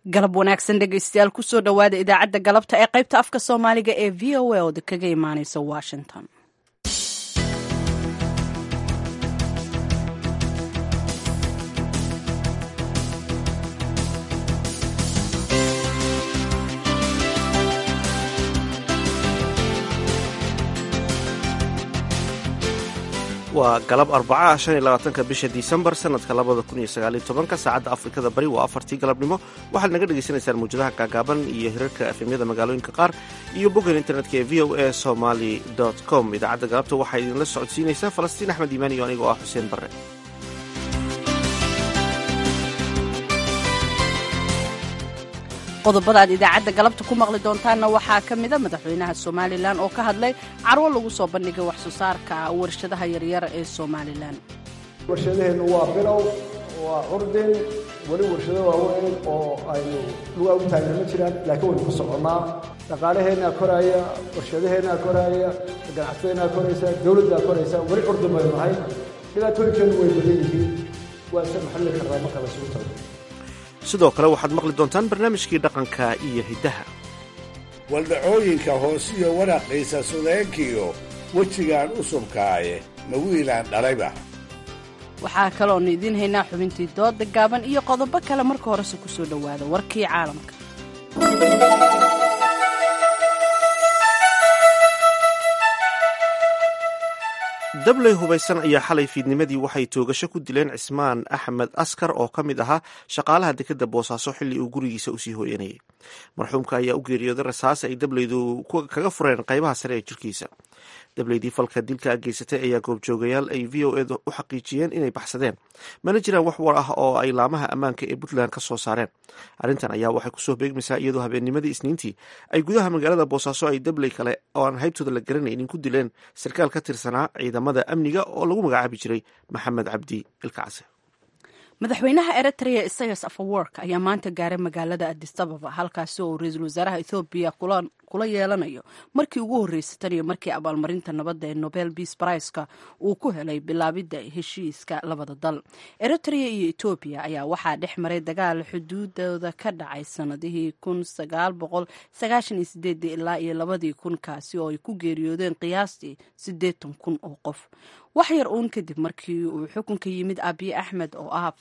galab wanaagsan dhegaystayaal kusoo dhowaada idaacadda galabta ee qaybta afka soomaaliga ee v o a ooda kaga imaaneysa washington. waa galab arbaca 25 bisha disembar sanadka 2019 saacadda afrikada bari waa 4tii galabnimo. waxaad naga dhegaysanaysaan mawjadaha gaagaaban iyo hirarka efemyada magaalooyinka qaar iyo boggan internetka ee v o a somaly com. idaacadda galabta waxaa idinla socodsiinaysaa falastiin axmed iimaan iyo anigoo ah xuseen barre. qodobada aad idaacadda galabta ku maqli doontaanna waxaa ka mida madaxweynaha somalilan oo ka hadlay carwo lagu soo bandhigay wax soo saarka warshadaha yaryar ee somalilan. warshadaheennu waa bilow, waa curdin, weli warshado waaweyn oo aynu lugaa u taagna ma jiraan, laakiin waynu ku soconnaa. dhaqaalaheennaa koraaya, warshadaheennaa koraaya, ganacsadaheennaa koraysa, dawladdaa koraysa, weli curdin baynu nahay. dhibaatooyinkeennu way badan yihiin, waa isa maxalli karnaa marka la sugu tago. sidoo kale waxaad maqli doontaan barnaamijkii dhaqanka iyo hiddaha. waldhacooyinka hoosiyo waraqiisa sudeenkiyo wejigaan u subkaaye ma wiilaan dhalayba. waxaa kaloonu idiin haynaa xubintii dooda gaaban iyo qodobo kale. marka horese ku soo dhowaada warkii caalamka. dabley hubaysan ayaa xalay fiidnimadii waxay toogasho ku dileen cismaan axmed askar oo ka mid ahaa shaqaalaha dekedda boosaaso xilli uu gurigiisa usii hooyanayay. marxuumka ayaa u geeriyooday rasaas ay dableydu kaga fureen qaybaha sare ee jirkiisa. dableydii falka dilka geysatay ayaa goobjoogayaal ay v o eda u xaqiijiyeen inay baxsadeen, mana jiraan wax war ah oo ay laamaha ammaanka ee puntland ka soo saareen. arrintan ayaa waxay kusoo beegmaysaa iyadoo habeennimadii isniintii ay gudaha magaalada boosaaso ay dabley kale oo aan haybtooda la garanaynin ku dileen sarkaal ka tirsanaa ciidamada amniga oo lagu magacaabi jiray maxamed cabdi ilkacse. madaxweynaha eritrea isayas afawork ayaa maanta gaaray magaalada addis ababa, halkaasi oo ra-iisul wasaaraha ethoobiya kula yeelanayo markii ugu horreysay tan iyo markii abaalmarinta nabadda ee nobel peace priceka uu ku helay bilaabidda heshiiska labada dal. eritrea iyo etoobiya ayaa waxaa dhex maray dagaal xuduudooda ka dhacay sanadihii 1998 ilaa iyo 2000, kaasi oo ay ku geeriyoodeen qiyaastii 80,000 oo qof. wax yar uun kadib markii uu xukunka yimid abiy axmed oo ah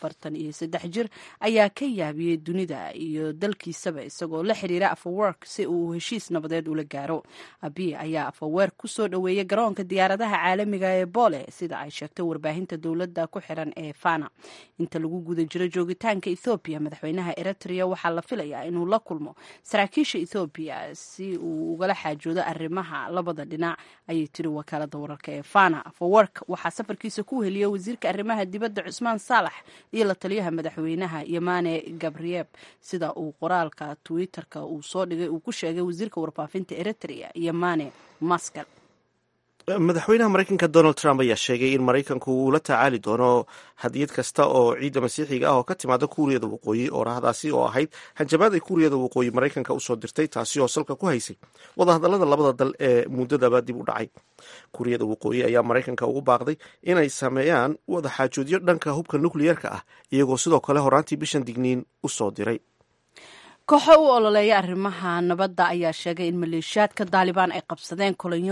43 jir ayaa ka yaabiyey dunida iyo dalkiisaba isagoo la xiriira afawerk si uu heshiis nabadeed ula gaaro. abiy ayaa afawerk ku soo dhoweeyey garoonka diyaaradaha caalamiga ee boole, sida ay sheegtay warbaahinta dowladda ku xiran ee fana. inta lagu guda jiro joogitaanka ethoobiya, madaxweynaha eritrea waxaa la filayaa inuu la kulmo saraakiisha ethoobiya si uu ugala xaajoodo arrimaha labada dhinac, ayay tiri wakaalada wararka ee fana. afawerk waxaa safarkiisa ku heliyay wasiirka arrimaha dibadda cusmaan saalax iyo la taliyaha madaxweynaha yamane gabrieb, sida uu qoraalka twitterka uu soo dhigay uu ku sheegay wasiirka warfaafinta eritrea yamane maskal. madaxweynaha maraykanka donald trump ayaa sheegay in maraykanku uu la tacaali doono hadiyad kasta oo ciidda masiixiga ah oo ka timaada kuuriyada waqooyi, oo rahdaasi oo ahayd hanjabaad ay kuuriyada waqooyi maraykanka usoo dirtay, taasi oo salka ku haysay wadahadallada labada dal ee muddadaba dib u dhacay. kuuriyada waqooyi ayaa maraykanka ugu baaqday inay sameeyaan wadaxaajoodyo dhanka hubka nukliyeerka ah, iyagoo sidoo kale horaantii bishan digniin u soo diray. kooxo u ololeeya arrimaha nabadda ayaa sheegay in maleeshiyaadka daalibaan ay qabsadeen kolonyo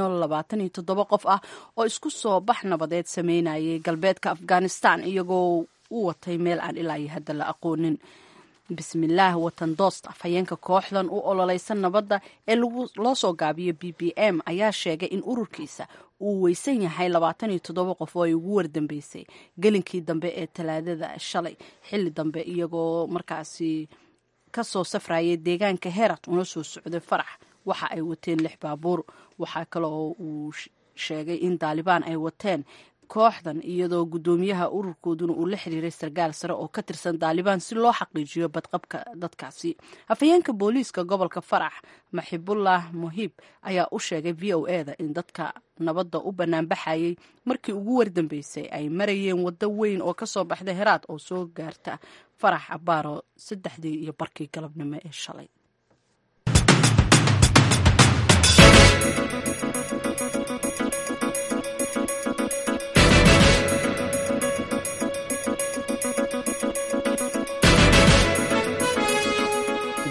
27 qof ah oo isku soo bax nabadeed sameynayay galbeedka afghanistan, iyagoo u watay meel aan ilaa iyo hadda la aqoonin. bismillaah watan doost, afhayeenka kooxdan u ololeysan nabadda ee loo soo gaabiyo BBM ayaa sheegay in ururkiisa uu weysan yahay 27 qof oo ay ugu wardambeysay gelinkii dambe ee talaadada shalay xilli dambe, iyagoo markaasi kasoo safrayay deegaanka herat una soo socday farax. waxa ay wateen 6 baabuur. waxaa kale oo uu sheegay in daalibaan ay wateen kooxdan, iyadoo guddoomiyaha ururkooduna uu la xiriiray sarkaal sare oo ka tirsan daalibaan si loo xaqiijiyo badqabka dadkaasi. afhayeenka booliiska gobolka farax maxibullah muhiib ayaa u sheegay v o eda in dadka nabadda u banaanbaxayay markii ugu wardambeysay ay marayeen waddo weyn oo kasoo baxda heraad oo soo gaarta farax abaaro 3:15 galabnimo ee shalay.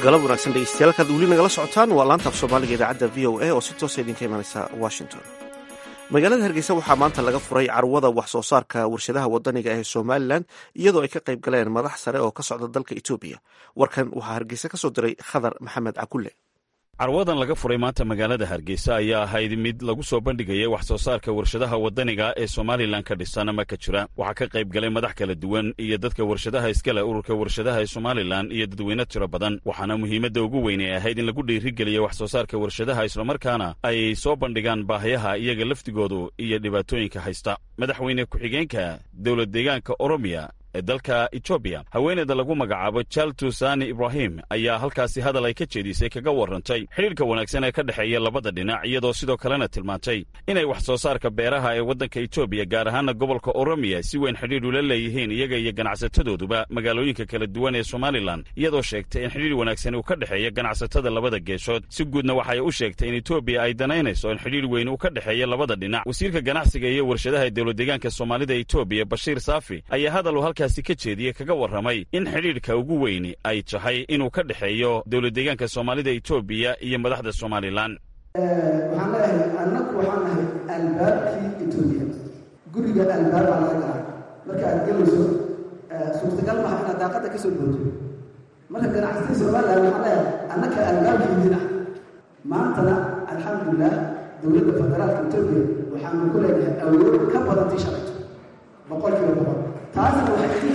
galab wanaagsan dhegeystayaal kaad weli nagala socotaan waa laanta af soomaaliga idaacadda v o a oo si toosa idinka imanaysa washington. magaalada hargeysa waxaa maanta laga furay carwada wax soo saarka warshadaha wadaniga ee somalilan iyadoo ay ka qayb galeen madax sare oo ka socda dalka etoobiya. warkan waxaa hargeysa ka soo diray khadar maxamed cakulle. carwadan laga furay maanta magaalada hargeysa ayaa ahayd mid lagu soo bandhigayay wax soo saarka warshadaha wadaniga ee somalilan ka dhisan ama ka jira. waxaa ka qayb galay madax kala duwan iyo dadka warshadaha iskale ururka warshadaha ee somalilan iyo dadweyne tiro badan. waxaana muhiimadda ugu weyn ee ahayd in lagu dhiirigeliyo wax soo saarka warshadaha islamarkaana ay soo bandhigaan baahayaha iyaga laftigoodu iyo dhibaatooyinka haysta. madaxweyne ku-xigeenka dowlad deegaanka oromiya ee dalka etoobiya haweeneyda lagu magacaabo jaltu sani ibrahim ayaa halkaasi hadal ay ka jeedisay kaga warrantay xidhiirka wanaagsan ee ka dhexeeya labada dhinac iyadoo sidoo kalena tilmaantay inay wax soo saarka beeraha ee waddanka etoobiya gaar ahaana gobolka oromiya si weyn xidhiir ula leeyihiin iyaga iyo ganacsatadooduba magaalooyinka kala duwan ee somalilan iyadoo sheegtay in xidhiir wanaagsan uu ka dhexeeya ganacsatada labada geesood. si guudna waxay u sheegtay in etoobiya ay danaynayso in xidhiir weyn uu ka dhexeeya labada dhinac. wasiirka ganacsiga iyo warshadaha dowlad deegaanka soomaalida etoobiya bashiir saafi ayaa hadal ka jeediye kaga warramay in xidhiirka ugu weyni ay tahay inuu ka dhexeeyo dowlad deegaanka soomaalida etoobiya iyo madaxda somalilan. waxaan leeyahay annagu waxaan nahay albaabkii etoobiya, guriga albaab baa laga galaa. marka aad gelayso suurtagal maaha inaad daaqadda ka soo booto. marka ganacsatada somalilan waxaan leeyahay annaka albaabkii dinac. maantana alxamdulilah dowladda federaalka etoobiya waxaanu ku leenahay awood ka badan tii shalayto 100%. taasna waxay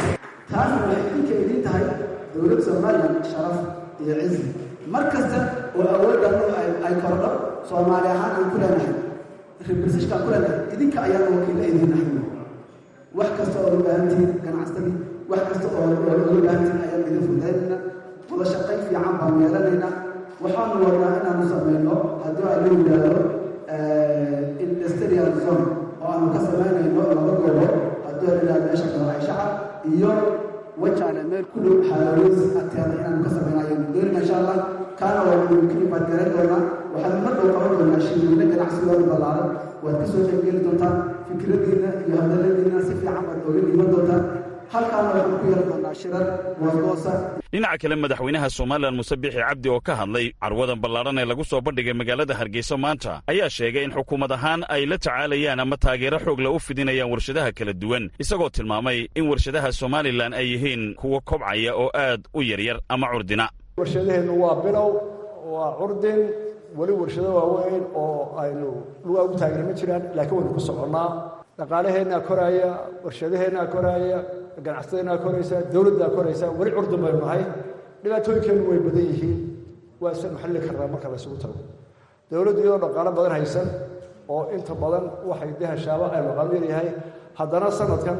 idinka idin tahay dowladda somalilan sharaf iyo cizi. mar kasta oo awooddan ay kordho soomaali ahaan aan ku leenahay represishkaan ku leenahay idinka ayaana wakiilla idin nahay. wax kasta oo loo baahantihiin ganacsadii wax kasta oo loo baahantihiin ayaan idin fudaynayna. wada shaqayn fiican baan yeelanayna. waxaanu wadnaa inaanu samayno haddii ay loo yidhaahdo industrial zone oo aanu ka samaynayno laba goobo meesha shacab iyo wajaale meel ku dhow xaalooys agteeda inaanu ka samaynayo doonina insha allah. kaana waa mumkin baad garan doonaa. waxaad mar dhow qaban doonaa shirweyne ganacsigooda ballaaran. waad ka soo qaybgeli doontaan fikradiina iyo hadaladiina si fiican baad ooga dhiiban doontaan. halkaana waxaan ku yeelan doonaa shirar goosgoosa. dhinaca kale madaxweynaha somalilan muuse biixi cabdi oo ka hadlay carwadan ballaaran ee lagu soo bandhigay magaalada hargeysa maanta ayaa sheegay in xukuumad ahaan ay la tacaalayaan ama taageero xoogla u fidinayaan warshadaha kala duwan isagoo tilmaamay in warshadaha somalilan ay yihiin kuwa kobcaya oo aad u yaryar ama curdina. warshadaheennu waa bilow, waa curdin, weli warshado waaweyn oo aynu lugaa u taageera ma jiraan, laakiin waynu ku soconnaa. dhaqaalaheennaa koraaya, warshadaheennaa koraaya, ganacsadaennaa koraysa, dowladdaa koraysa. weli curdin baynu nahay. dhibaatooyinkeennu way badan yihiin. waa isan maxalli karnaa marka la isugu tago. dowladdu iyadoo dhaqaalo badan haysan oo inta badan waxay dehashaaba ay maqaam yaryahay, haddana sanadkan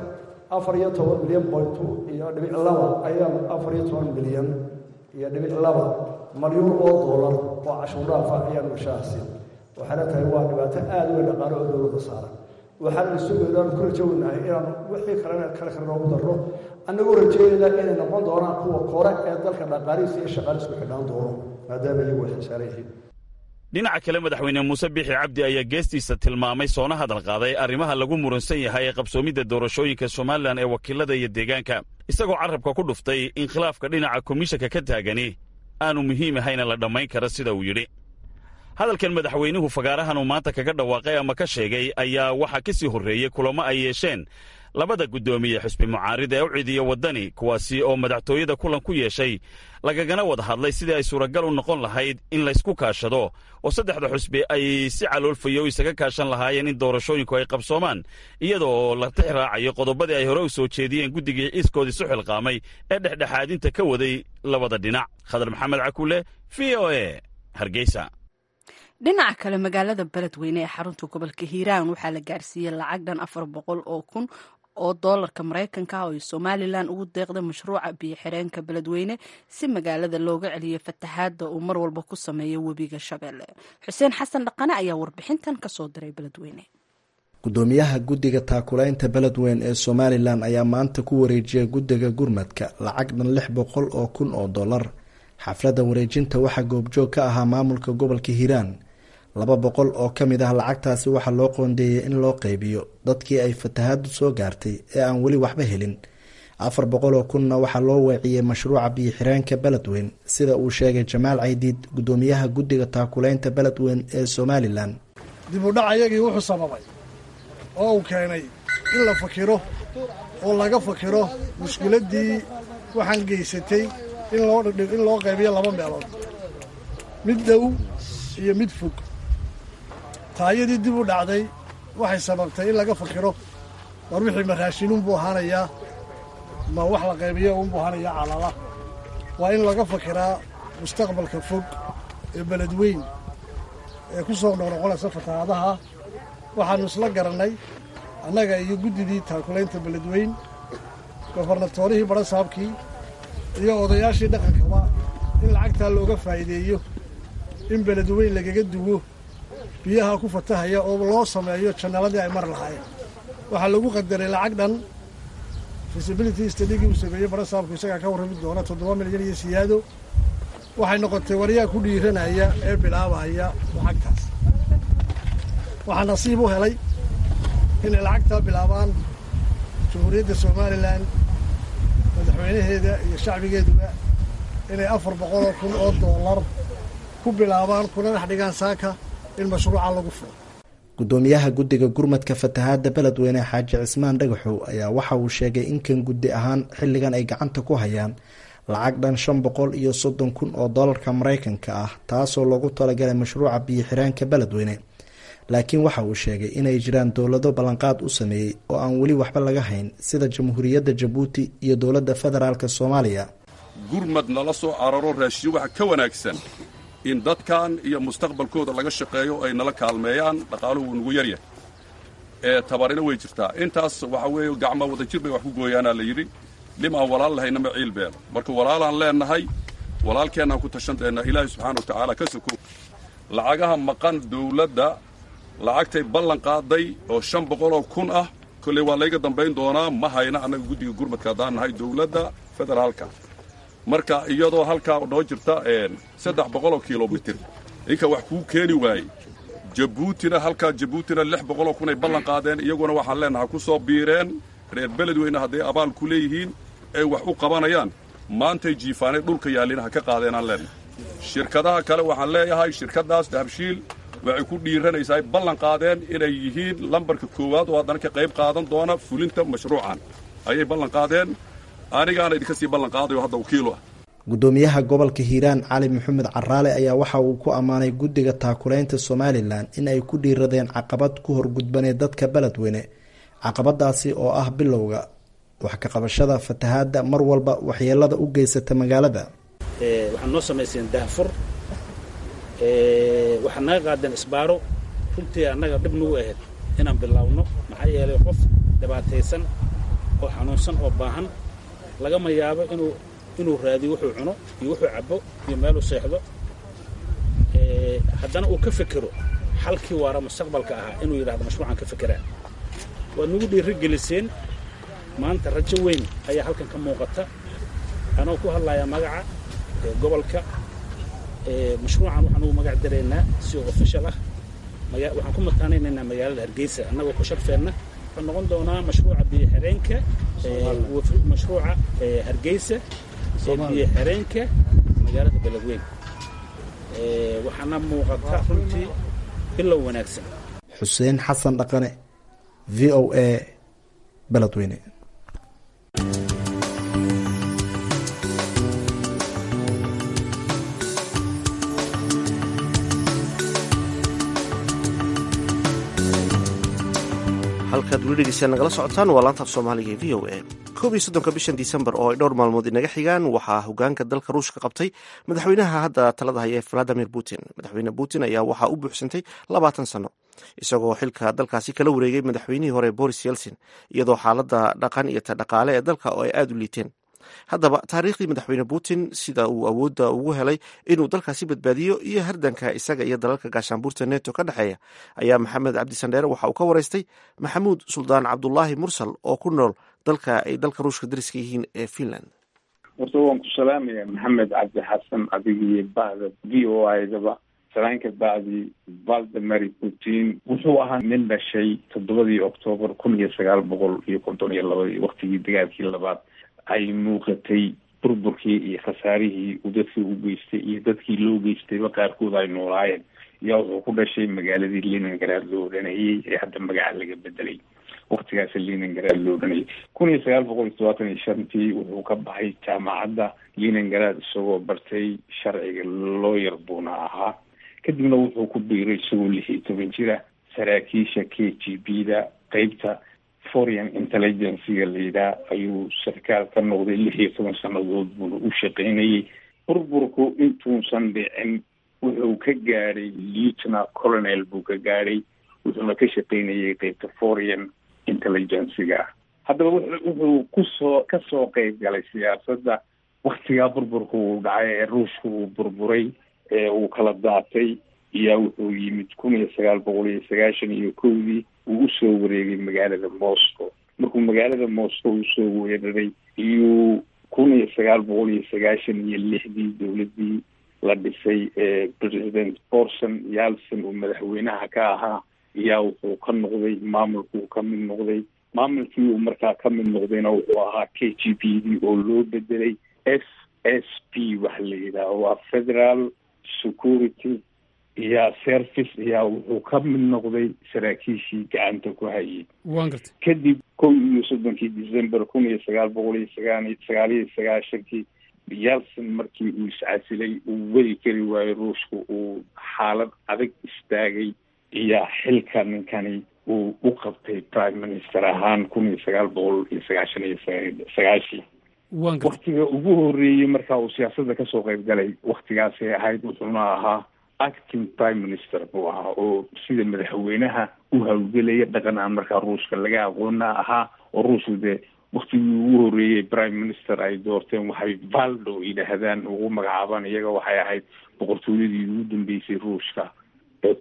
14 milyan iyo dhibic 2 ayaa 14 milyan iyo dhibic 2 malyan oo dollar oo cashuur dhaafa ayaa mushaasi. waxaana tahay waa dhibaato aad u weyn dhaqaale oo dowladda saaran. waxaan isugeedaan ku rajaynahay inaan wixii kale noogu darro. annagoo rajaynayna inay noqon doonaan kuwa kore ee dalka dhaqaalihiisa iyo shaqaalihiisa ku xidhaan doono maadaama iyagu waxay saaran yihiin. dhinaca kale madaxweyne muuse biixi cabdi ayaa geestiisa tilmaamay soona hadal qaaday arrimaha lagu muransan yahay ee qabsoomidda doorashooyinka somalilan ee wakiilada iyo deegaanka isagoo carrabka ku dhuftay in khilaafka dhinaca komishanka ka taagani aanu muhiim ahayna la dhammayn kara sida uu yidhi. hadalkan madaxweynuhu fagaarahan uu maanta kaga dhawaaqay ama ka sheegay ayaa waxaa ka sii horreeyey kulamo ay yeesheen labada guddoomiye xusbi mucaarida ee u ciidiya waddani kuwaasi oo madaxtooyada kulan ku yeeshay lagagana wada hadlay sidii ay suuragal u noqon lahayd in laysku kaashado oo saddexda xusbi ay si caloolfayo isaga kaashan lahaayeen in doorashooyinku ay qabsoomaan iyadoo la tix raacayo qodobadii ay hore u soo jeediyeen guddigii ciiskoodii su xilqaamay ee dhexdhexaadinta ka waday labada dhinac. khadar maxamed cakulle v o a hargeysa. dhinaca kale magaalada beledweyne ee xarunta gobolka hiiraan waxaa la gaarsiiyey lacag dhan 400,000 oo doolarka maraykanka ah oo somalilan ugu deeqday mashruuca biyo xireenka beledweyne si magaalada looga celiyo fatahaada uu mar walba ku sameeyo webiga shabeelle. xuseen xasan dhaqane ayaa warbixintan ka soo diray beledweyne. gudoomiyaha guddiga taakulaynta beledweyne ee somalilan ayaa maanta ku wareejiyay guddiga gurmadka lacag dhan 600,000 oo doolar. xafladda wareejinta waxaa goobjoog ka ahaa maamulka gobolka hiiraan. 200 oo ka mid ah lacagtaasi waxaa loo qoondeeyey in loo qaybiyo dadkii ay fatahaadu soo gaartay ee aan weli waxba helin. 400 oo kunna waxaa loo weeciyey mashruuca biyo-xireenka beledweyn sida uu sheegay Jamaal Caydiid gudoomiyaha guddiga taakulaynta beledweyn ee Somaliland. dib u dhac ayagii wuxuu sababay oo uu keenay in la fakiro oo laga fakiro mushkiladii waxaan geysatay in loo qaybiyo 2 meelood, mid dhow iyo mid fog. taayadii dib u dhacday waxay sababtay in laga fakiro war wixii maraashinuun buu ahaanayaa ma wax la qaybiyo uun buu ahaanayaa calala. waa in laga fakiraa mustaqbalka fog ee beledweyn ee ku soo noqnoqonaysa fatahaadaha. waxaanu isla garannay annaga iyo guddidii taakulaynta beledweyn, gobarnatorihii barasaabkii iyo odayaashii dhaqankaba in lacagtaa looga faa'iideeyo in beledweyn lagaga duwo biyaha ku fatahaya oo loo sameeyo jannaladii ay mar lahaayeen. waxaa lagu qadaray lacag dhan feasibility study-gii uu sameeyey barasaabku isagaa ka warrami doona 7 milyan iyo siyaado. waxay noqotay waryaa ku dhiiranaya ee bilaabaya lacagtaas. waxaa nasiib u helay inay lacagtaa bilaabaan jamhuuriyadda Somalilan, madaxweynaheeda iyo shacbigeeduba inay 400 kun oo dollar ku bilaabaan kuna dhex dhigaan saaka in mashruuca lagu furo. gudoomiyaha guddiga gurmadka fatahaadda beledweyne Xaaji Cismaan Dhagaxow ayaa waxa uu sheegay in kan guddi ahaan xilligan ay gacanta ku hayaan lacag dhan 530 kun oo dollarka Mareykanka ah, taasoo loogu talagalay mashruuca biyo-xireenka beledweyne. laakiin waxa uu sheegay inay jiraan dowlado ballanqaad u sameeyey oo aan weli waxba laga hayn sida jamhuuriyadda Jabuuti iyo dowladda federaalka Soomaaliya. gurmad nala soo cararo raashiyo waxa ka wanaagsan in dadkan iyo mustaqbalkooda laga shaqeeyo ay nala kaalmeeyaan. dhaqaaluhu nugu yaryahay tabarina way jirtaa. intaas waxa weeye gacmo wada jir bay wax ku gooyaanaa la yidhi. lim aan walaal lahayna ma ciil beelo. marka walaalaan leenahay, walaalkeennaan ku tashanteennaa ilaahay subxaana wa tacaala ka soko. lacagaha maqan dowladda lacagtay ballan qaaday oo 500 kun ah kolley waa layga dambayn doonaa. ma hayna annaga guddiga gurmadka haddaan nahay dowladda federaalka. marka iyadoo halkaa noo jirta 300 kilomitir inka wax kuu keeni waayey. jabuutina 600 kun ay ballan qaadeen. iyaguna waxaan leenahay ku soo biireen. reer beledweyne hadday abaal ku leeyihiin ay wax u qabanayaan maantay jiifaanay dhulka yaallina ha ka qaadeenaan leenahay. shirkadaha kale waxaan leeyahay shirkaddaas dahabshiil waxay ku dhiiranaysaa ballan qaadeen inay yihiin lambarka koowaad oo haddana ka qayb qaadan doona fulinta mashruucan ayay ballan qaadeen. anigaana idinka sii ballan qaadayo hadda wakiilo ah. gudoomiyaha gobolka Hiiraan Cali Maxamed Caraale ayaa waxa uu ku amaanay guddiga taakulaynta Somaliland in ay ku dhiiradeen caqabad ku horgudbanay dadka beledweyne. caqabadaasi oo ah bilowga wax ka qabashada fatahaadda mar walba waxyeelada u geysata magaalada. waxaan noo samayseen daahfur, waxaan naga qaadeen isbaaro. runtii annaga dhib nagu ahayd inaan bilaawno, maxaa yeelay qof dhibaataysan oo xanuunsan oo baahan lagama yaabo inuu raadiyo wuxuu cuno iyo wuxuu cabo iyo meeluu seexdo. haddana uu ka fekero xalkii waara mustaqbalka ahaa inuu yidhaahdo mashruucan ka fekeraa. waad nagu dhiirigeliseen. maanta rajo weyn ayaa halkan ka muuqata. anoo ku hadlayaa magaca gobolka. mashruucan waxaan ugu magac daraynaa si official ah. waxaan ku mataanaynaynaa magaalada Hargeysa annagoo ku sharfeenna. wuxuu noqon doonaa mashruuca biyo-xireenka mashruuca Hargeysa ee biyo-xireenka magaalada beledweyn. waxaana muuqata runtii bilow wanaagsan. Xuseen Xasan Dhaqane, VOA, beledweyne. halkaad weli dhegeysaa nagala socotaan waa laanta af soomaaliga ee v o a. 31 bishan Disembar oo ay dhowr maalmood inaga xigaan waxaa hogaanka dalka Ruushka qabtay madaxweynaha hadda talada haya Vladimir Putin. madaxweyne Putin ayaa waxaa u buuxsantay 20 sano isagoo xilka dalkaasi kala wareegay madaxweynihii hore Boris Yeltsin, iyadoo xaaladda dhaqan iyo dhaqaale ee dalka oo ay aad u liiteen. haddaba taariikhdii madaxweyne Putin, sida uu awoodda ugu helay inuu dalkaasi badbaadiyo, iyo hardanka isaga iyo dalalka gaashaanbuurta NATO ka dhexeeya, ayaa maxamed cabdi sandheere waxa uu ka waraystay maxamuud suldaan cabdulaahi mursal oo ku nool dalka ay dalka ruushka dariska yihiin ee Finland. horta waan ku salaamaya maxamed cabdi xasan adigii bahda v o a-daba. salaanka bacdi Vladimir Putin wuxuu ahaa nin dhashay 7 Oktoobar 1952 waqtigii dagaalkii labaad ay muuqatay burburkii iyo khasaarihii uu dadkii u geystay iyo dadkii loo geystayba qaarkood ay noolaayeen yaa wuxuu ku dhashay magaaladii Leningrad loo odhanayay ee hadda magaca laga bedelay. waqtigaas Leningrad loo odhanayay 1975 wuxuu ka baxay jaamacadda Leningrad isagoo bartay sharciga lawyer buuna ahaa. kadibna wuxuu ku biiray isagoo 16 jira saraakiisha KGB-da qaybta foreign intelligence-ga layidhaha ayuu sarkaal ka noqday 16 sannadood buuna u shaqaynayay. burburku intuusan dhicin wuxuu ka gaadhay lieutenant colonel buu ka gaadhay, wuxuuna ka shaqaynayay qaybta foreign intelligence-ga. haddaba wuxuu kasoo qayb galay siyaasadda waktigaa burburku uu dhacay ee ruushku uu burburay ee uu kala daatay iyaa wuxuu yimid 1991 uu usoo wareegay magaalada Moscow. markuu magaalada Moscow usoo weeraray iyuu 1996 dowladii la dhisay ee president Boris Yeltsin uu madaxweynaha ka ahaa iyaa wuxuu ka noqday maamulkuu ka mid noqday. maamulkii uu markaa ka mid noqdayna wuxuu ahaa KGB oo loo bedelay FSB waxa la yidhaaho waa Federal Security iyo Service iyaa wuxuu ka mid noqday saraakiishii gacanta ku hayay. kadib 13 December 1999 Yeltsin markii uu iscasilay uu wadi kari waayay ruushku uu xaalad adag istaagay iyo xilka ninkani uu u qabtay prime minister ahaan 1999 waqtiga ugu horeeyay markaa uu siyaasadda kasoo qayb galay waqtigaasay ahayd wuxuuna ahaa acting prime minister buu ahaa oo sida madaxweynaha u hawlgelaya dhaqan aan markaa ruushka laga aqoona ahaa oo ruushku dee waqtigii ugu horeeyay prime minister ay doorteen waxay valdo yidhaahdaan ugu magacaabaan iyaga waxay ahayd boqortooyadii ugu dambeysay ruushka ee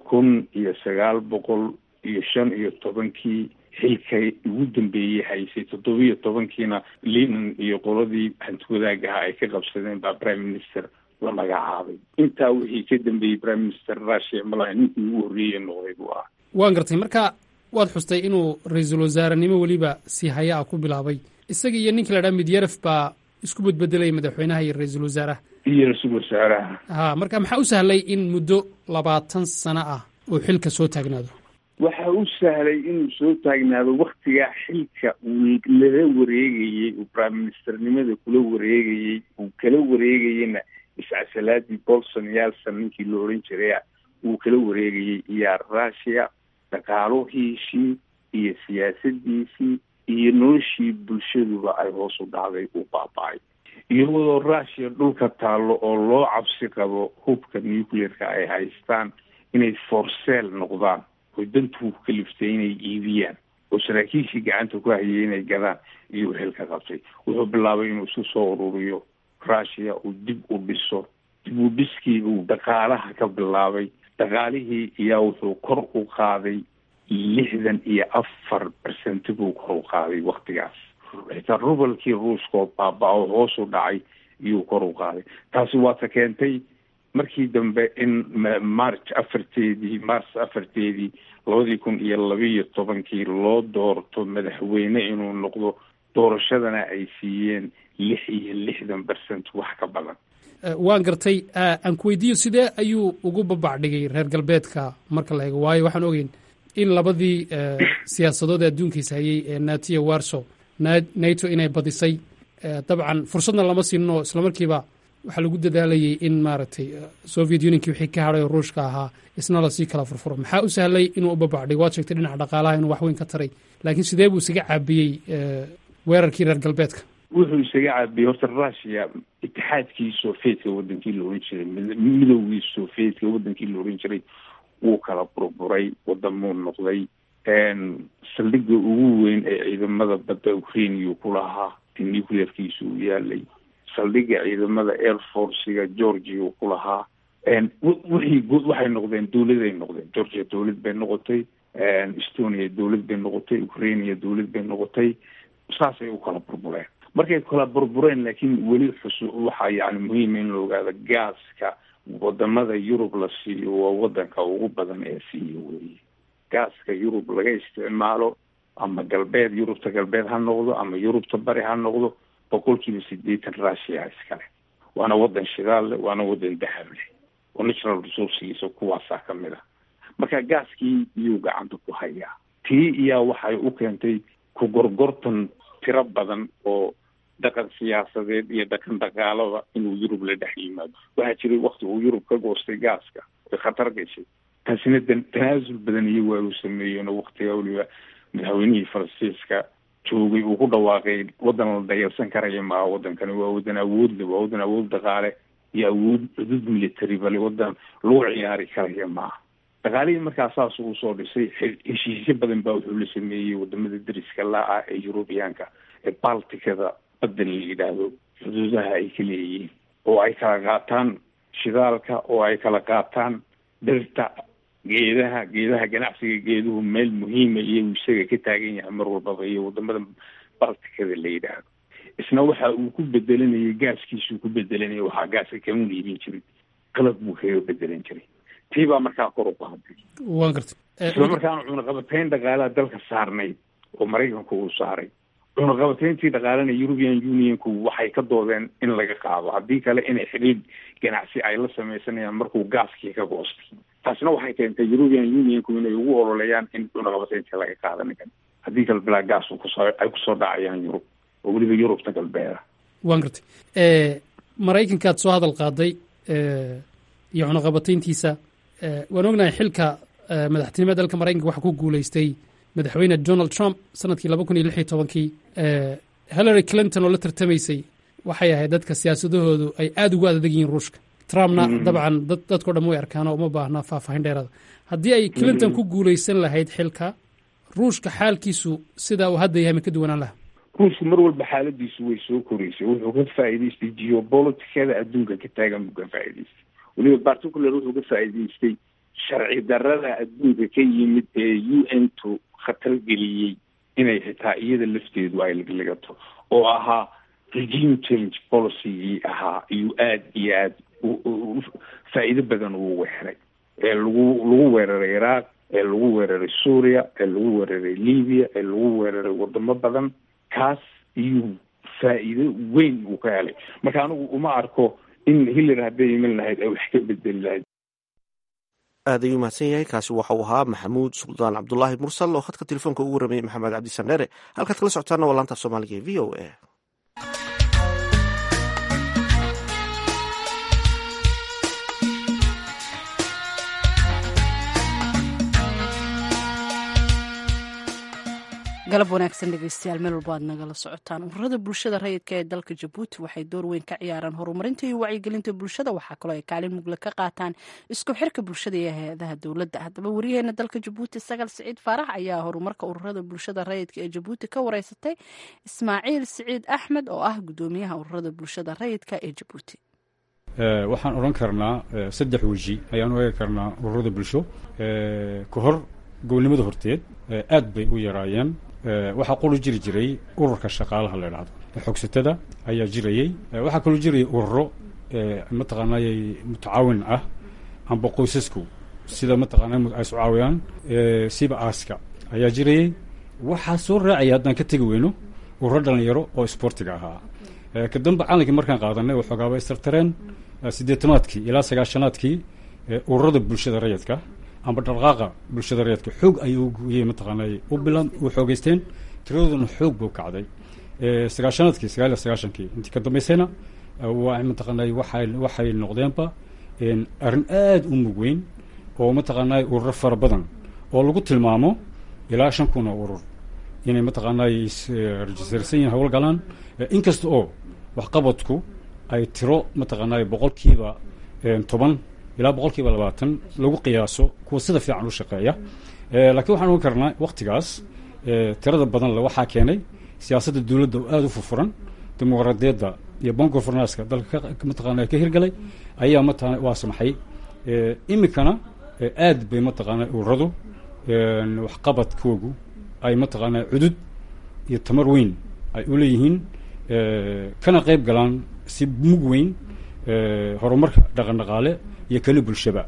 1915 xilkay ugu dambeeyey haysay 17kiina Lenin iyo qoladii hantiwadaagaha ay ka qabsadeen baa prime minister la magacaabay. intaa wixii ka dambeeyey prime minister Russia malaha ninkii ugu horeeyay noqday buu ahaa. waan gartay marka waad xustay inuu ra'iisul wasaarenimo weliba si haya ku bilaabay isaga iyo ninkii la dhaha Medvedev baa isku bedbedelay madaxweynaha iyo ra'iisul wasaaraha. marka maxaa u sahlay in muddo 20 sano ah uu xilka soo taagnaado? waxa uu sahlay inuu soo taagnaado waqtiga xilka uu laga wareegayay uu prime ministernimada kula wareegayay uu kala wareegayna iscasalaadii Boris Yeltsin ninkii loo oran jiray uu kala wareegayay iyo Russia dhaqaalihiisii iyo siyaasadiisii iyo noloshii bulshaduba ay hoos u dhacday u baaba'ay iyadoo Russia dhulka taalo oo loo cabsi qabo hubka nuclear-ka ay haystaan inay for sale noqdaan oo dantu ku kaliftay inay iibiyaan oo saraakiishii gacanta ku hayay inay gadaan iyo xilka qabtay. wuxuu bilaabay inuu isu soo ururiyo Russia uu dib u dhiso dib u dhiskii uu dhaqaalaha ka bilaabay. dhaqaalihii iyaa wuxuu kor u qaaday 64% buu kor u qaaday waqtigaas. xitaa rubalkii ruushka oo baaba'o hoos u dhacay iyuu kor u qaaday. taasi waa ta keentay markii dambe in Mars 4 2012 loo doorto madaxweyne inuu noqdo. doorashadana ay siiyeen 66% wax ka badan. waan gartay aan ku weydiiyo sidee ayuu ugu babacdhigay reer galbeedka marka la eego waayo waxaan ogeyn in labadii siyaasadood adduunkiisa hayay ee NATO iyo Warsaw NATO inay badisay dabcan fursadna lama siino islamarkiiba waxaa lagu dadaalayay in maaragtay Soviet Unionkii wixii ka hadhay ruushka ahaa isna la sii kala furfuro. maxaa u sahlay inuu u babacdhigo? waad sheegtay dhinaca dhaqaalaha inuu wax weyn ka taray, laakiin sidee buu isaga caabiyey weerarkii reer galbeedka? wuxuu isaga caabiyey horta Russia itixaadkii Soviyetka wadankii la oran jiray midowgii Soviyetka wadankii la oran jiray wuu kala burburay wadamuu noqday. saldhigga ugu weyn ee ciidamada badda Ukraine uu ku lahaa nuclearkiisu uu yaalay. saldhigga ciidamada Air Force-ga Georgia uu ku lahaa. waxay noqdeen dowladay noqdeen. Georgia dowlad bay noqotay, Estonia dowlad bay noqotay, Ukraine dowlad bay noqotay. saasay u kala burbureen. markay kala burbureen laakiin weli waxaa yani muhiim in la ogaado gaaska wadamada Yurub la siiyo waa wadanka ugu badan ee siiyo weeye. gaaska Yurub laga isticmaalo ama galbeed Yurubta galbeed ha noqdo ama Yurubta bari ha noqdo boqolkiiba 80 Russia iskale, waana wadan shidaal leh, waana wadan dahab leh oo natural resources kuwaasa ka mid ah. marka gaaskii iyuu gacanta ku hayaa. tii iyaa waxay u keentay ku gorgortan tiro badan oo dhaqan siyaasadeed iyo dhaqan dhaqaalaba inuu Yurub la dhex yimaado. waxaa jiray waqti uu Yurub ka goostay gaaska oo khatar gashay, taasina tanaasul badan iyo waa uu sameeyeen waqtiga waliba madaxweynihii Faransiiska joogay uu ku dhawaaqay wadan la dayalsan karayo ma wadankani waa wadan awood leh, waa wadan awood dhaqaale iyo awood xuduud military bale wadan loo ciyaari karayo ma. dhaqaalihii markaas saas uu soo dhisay heshiisyo badan baa wuxuu la sameeyey wadamada dariska la ah ee Yurubiyaanka ee Baltikada badda la yidhaahdo xuduudaha ay ka leeyihiin, oo ay kala qaataan shidaalka, oo ay kala qaataan dhirta, geedaha ganacsiga geeduhu meel muhiima iyo isaga ka taagan yahay mar walbaba, iyo wadamada Baltikada la yidhaahdo. isna waxa uu ku bedelanayay gaaskiisu ku bedelanayay waxaa gaaska kama liibin jiray, qalab buu kaga bedelan jiray. tii baa markaa kor u qaaday. waan gartay. isla markaana cunaqabatayn dhaqaalaha dalka saarnayd oo Maraykanku uu saaray. cunaqabatayntii dhaqaalana European Unionku waxay ka doodeen in laga qaado, haddii kale inay xidhiidh ganacsi ay la sameysanayaan markuu gaaskii ka goostay. taasna waxay keentay European Unionku inay ugu ololeeyaan in cunaqabatayntii laga qaadanayo, haddii kale bilaa gaas ay kusoo dhacayaan Yurub oo weliba Yurubta galbeeda. waan gartay. Maraykankaad soo hadal qaaday iyo cunaqabatayntiisa, waan ognahay xilka madaxtinimada dalka Maraykanka waxa ku guuleystay madaxweyne Donald Trump sanadkii 2016. Hillary Clinton oo la tartamaysay waxay ahayd dadka siyaasadahoodu ay aad ugu adag yihiin Ruushka. Trumpna dabcan dadkoo dhan way arkaan oo uma baahna faahfaahin dheeraad. haddii ay Clinton ku guuleysan lahayd xilka, Ruushka xaalkiisu sida uu hadda yahay ma ka duwanaan lahaa? ruushku mar walba xaaladiisu way soo koraysay, wuxuu ka faa'iidaystay geopolitikada adduunka ka taagan buu ka faa'iidaystay, weliba particular wuxuu ka faa'iidaystay sharci darrada adduunka ka yimid ee UN-tu khatar geliyey inay xitaa iyada lafteedu ay ligato, oo ahaa regime change policy ahaa iyo aad faa'iido badan uu weeraray, ee lagu weeraray Iraq, ee lagu weeraray Suuriya, ee lagu weeraray Libya, ee lagu weeraray wadamo badan. kaas iyo faa'iido weyn uu ka helay. marka anigu uma arko in Hillary hadday iman lahayd ay wax ka bedeli lahayd. aad ayuu mahadsan yahay. kaasi waxa uu ahaa Maxamuud Suldaan Cabdulaahi Mursal oo khadka telefoonka ugu waramayay Maxamed Cabdi Sandheere. halkaad kala socotaana waa laanta Soomaaliga ee VOA. galab wanaagsan dhegeystayaal, meel walba aad nagala socotaan. ururada bulshada rayidka ee dalka Jabuuti waxay door weyn ka ciyaaraan horumarinta iyo wacyigelinta bulshada. waxaa kaloo ay kaalin mugla ka qaataan isku xirka bulshada iyo hay-adaha dowladda. haddaba wariyaheena dalka Jabuuti Sagal Siciid Faarax ayaa horumarka ururada bulshada rayidka ee Jabuuti ka wareysatay Ismaaciil Siciid Axmed oo ah gudoomiyaha ururada bulshada rayidka ee Jabuuti. waxaan oran karnaa 3 waji ayaan u eegi karnaa ururada bulsho. ka hor gobolnimada horteed aad bay u yaraayeen. waxaa qolo jiray ururka shaqaalaha la yiraahdo xogsatada ayaa jirayay. waxaa kaloo jiray ururo mataqaanay mutacaawin ah amba qoysasku sida mataqaanay ay soo caawiyaan siba aaska ayaa jirayay. waxaa soo raacay haddaan ka tagi weyno ururo dhalinyaro oo sportiga ahaa. ka dambe calankii markaan qaadanay waxoogaaba istartareen 80aadkii ilaa 90aadkii ururada bulshada rayidka amba dhaqaaqa bulshada rayidka xoog ayuu gooyay mataqaanay u bilan u xoogeysteen, tiraduna xoog buu kacday. 90aadkii intii ka dambeysayna waa mataqaanay waxay noqdeenba arrin aad u mug weyn oo mataqaanay ururo fara badan oo lagu tilmaamo ilaa 5,000 oo urur inay mataqaanay registersan yihiin hawl galaan. inkasta oo waxqabadku ay tiro mataqaanay boqolkiiba 10 ilaa 20% lagu qiyaaso kuwa sida fiican u shaqeeya. laakiin waxaan oran karnaa waqtigaas tirada badan la waxaa keenay siyaasadda dawladda oo aad u furfuran, dimuqraadiyadda iyo bank governance-ka dalka mataqaanay ka hirgalay ayaa mataqaanay waa samaxay. imikana aad bay mataqaanay ururadu waxqabadkoogu ay mataqaanay cudud iyo tamar weyn ay u leeyihiin, kana qayb galaan si mug weyn horumarka dhaqan-dhaqaale iyo kala bulshaba.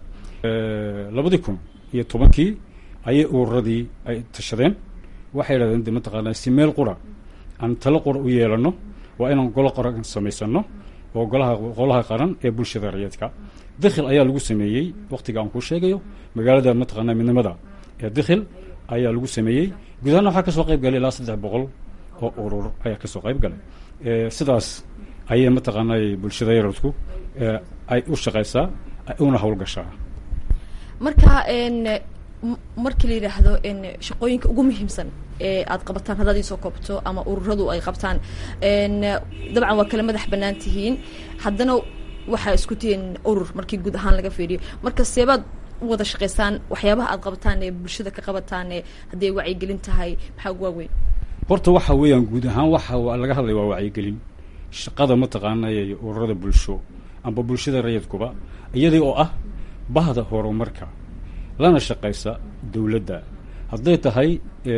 2010 ayay ururadii ay tashadeen. waxay yidhahdeen mataqaanaa si meel qura aan talo qura u yeelano waa inaan golo qoran samaysano oo golaha qaran ee bulshada rayidka. dikhil ayaa lagu sameeyey waqtiga aan kuu sheegayo magaalada mataqaanaa midnimada ee dikhil ayaa lagu sameeyey. gudahaan waxaa kasoo qayb galay ilaa 300 oo urur ayaa kasoo qayb galay. sidaas ayay mataqaanaa bulshada rayidku ay u shaqaysaa una howlgashaa. marka markii la yidhaahdo shaqooyinka ugu muhiimsan ee aad qabataan haddaad iisoo koobto ama ururadu ay qabtaan dabcan waa kala madax bannaan tihiin, haddana waxaa isku tihiin urur markii guud ahaan laga fiiriyo. marka seebaad u wada shaqaysaan waxyaabaha aad qabataan ee bulshada ka qabataan hadday wacyigelin tahay maxaa ugu waaweyn? horta waxa weeyaan guud ahaan waxa laga hadlaya waa wacyigelin. shaqada mataqaanaa ururada bulsho amba bulshada rayidkuba iyadii oo ah bahda horumarka lana shaqaysa dawladda, hadday tahay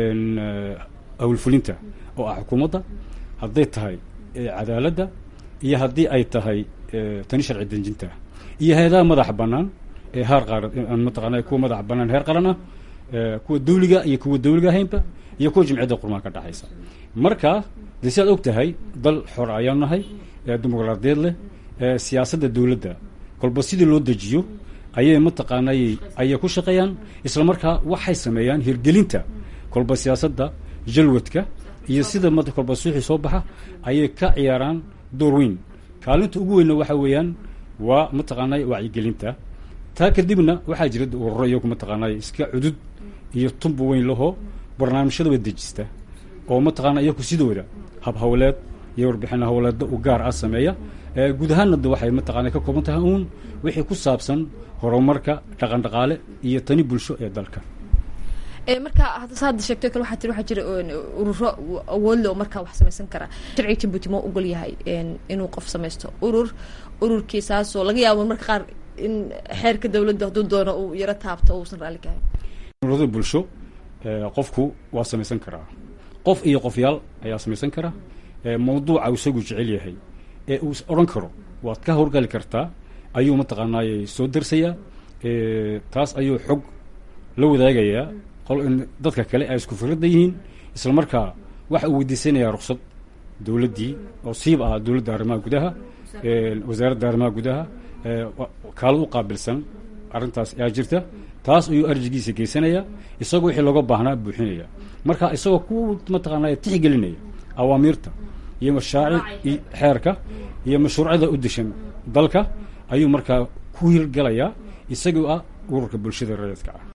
howlfulinta oo ah xukuumadda, hadday tahay cadaaladda, iyo haddii ay tahay tani sharci dejinta, iyo hay-adaha madaxa bannaan ee heer qaran mataqaanaa kuwa madaxa bannaan heer qaran ah, kuwa dawliga iyo kuwa dawliga ahaynba, iyo kuwa jimciyadda qurmaan ka dhaxaysa. marka dee si aad og tahay dal xor ayaan nahay, dimuqraadiyeed leh, siyaasadda dawladda kolba sidii loo dejiyo ayay mataqaanay ayay ku shaqeeyaan. isla markaa waxay sameeyaan hirgelinta kolba siyaasadda jalwadka iyo sida kolba suuxi soo baxa ayay ka ciyaaraan door weyn. kaalinta ugu weynna waxa weeyaan waa mataqaanay wacyigelinta. taa kadibna waxaa jira ururo iyagu mataqaanay iska cudud iyo tumba weyn lahoo barnaamijyada way dejista oo mataqaanaa iyagu sidooda habhawleed iyo warbixin hawleedda u gaar ah sameeya. guud ahaanna waxay mataqaanaa ka kooban tahay uun wixii ku saabsan horumarka dhaqan dhaqaale iyo tani bulsho ee dalka. marka hadda sheegtay kale waxaa jira ururo awood leh oo markaa wax samaysan kara. sharciga Djibouti ma ogol yahay inuu qof samaysto ururkiisaasoo laga yaabo marka qaar in xeerka dawladda hadduu doono uu yaro taabto oo uusan raalli ka hayn. ururada bulsho qofku waa samaysan karaa, qof iyo qofyaal ayaa samaysan kara. mawduuca isagu jecel yahay ee uu odhan karo waad ka howlgali kartaa ayuu mataqaanaa soo darsayaa. taas ayuu xog la wadaagayaa dadka kale ay isku fikrada yihiin. isla markaa waxa uu weydiisanayaa ruqsad dawladdii oo siib ah dawladda arrimaha gudaha, wasaaradda arrimaha gudaha kaalo u qaabilsan arrintaas ayaa jirta. taas ayuu arjigiisa geysanayaa isagoo wixii looga baahnaa buuxinaya. marka isagoo ku mataqaanaa tixgelinaya awaamiirta iyo mashaacic xeerka iyo mashruucyada u dishan dalka ayuu markaa ku hirgalayaa isagoo ah ururka bulshada rayidka ah.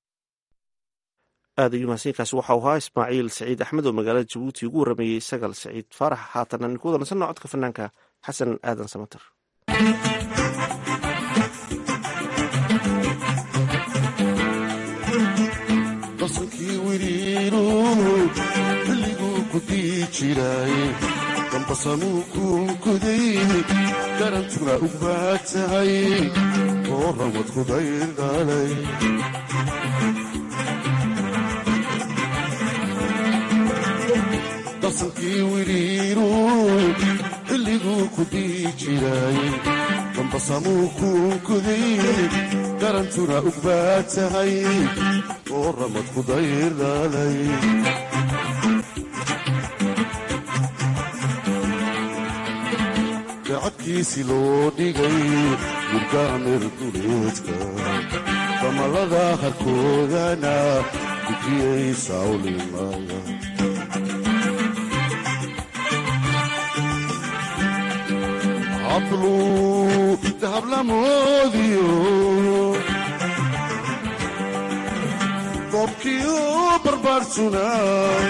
aad ayuu mahadsankaasi waxau ahaa ismaaciil saciid axmed oo magaalada jabuuti ugu warrameeyey sagal saciid faarax. haatan aan ku wadansanno codka fanaanka xasan aadan samater. qasankii wiriiru xilliguu ku dii jiray dambasamuu kuunkuday garantuna u baad tahay oo ramad ku daydhalay. qasankii wiriiru xilliguu ku dii jiray dambasamuu kuunkuday garantuna u baad tahay oo ramad ku daydhalay. dacadkiisi loo dhigay murgaamir duleedka damalada harkoodana dujiyay sawlimaya. hablu dahablamoodiyo dobkiyo barbaarsunay.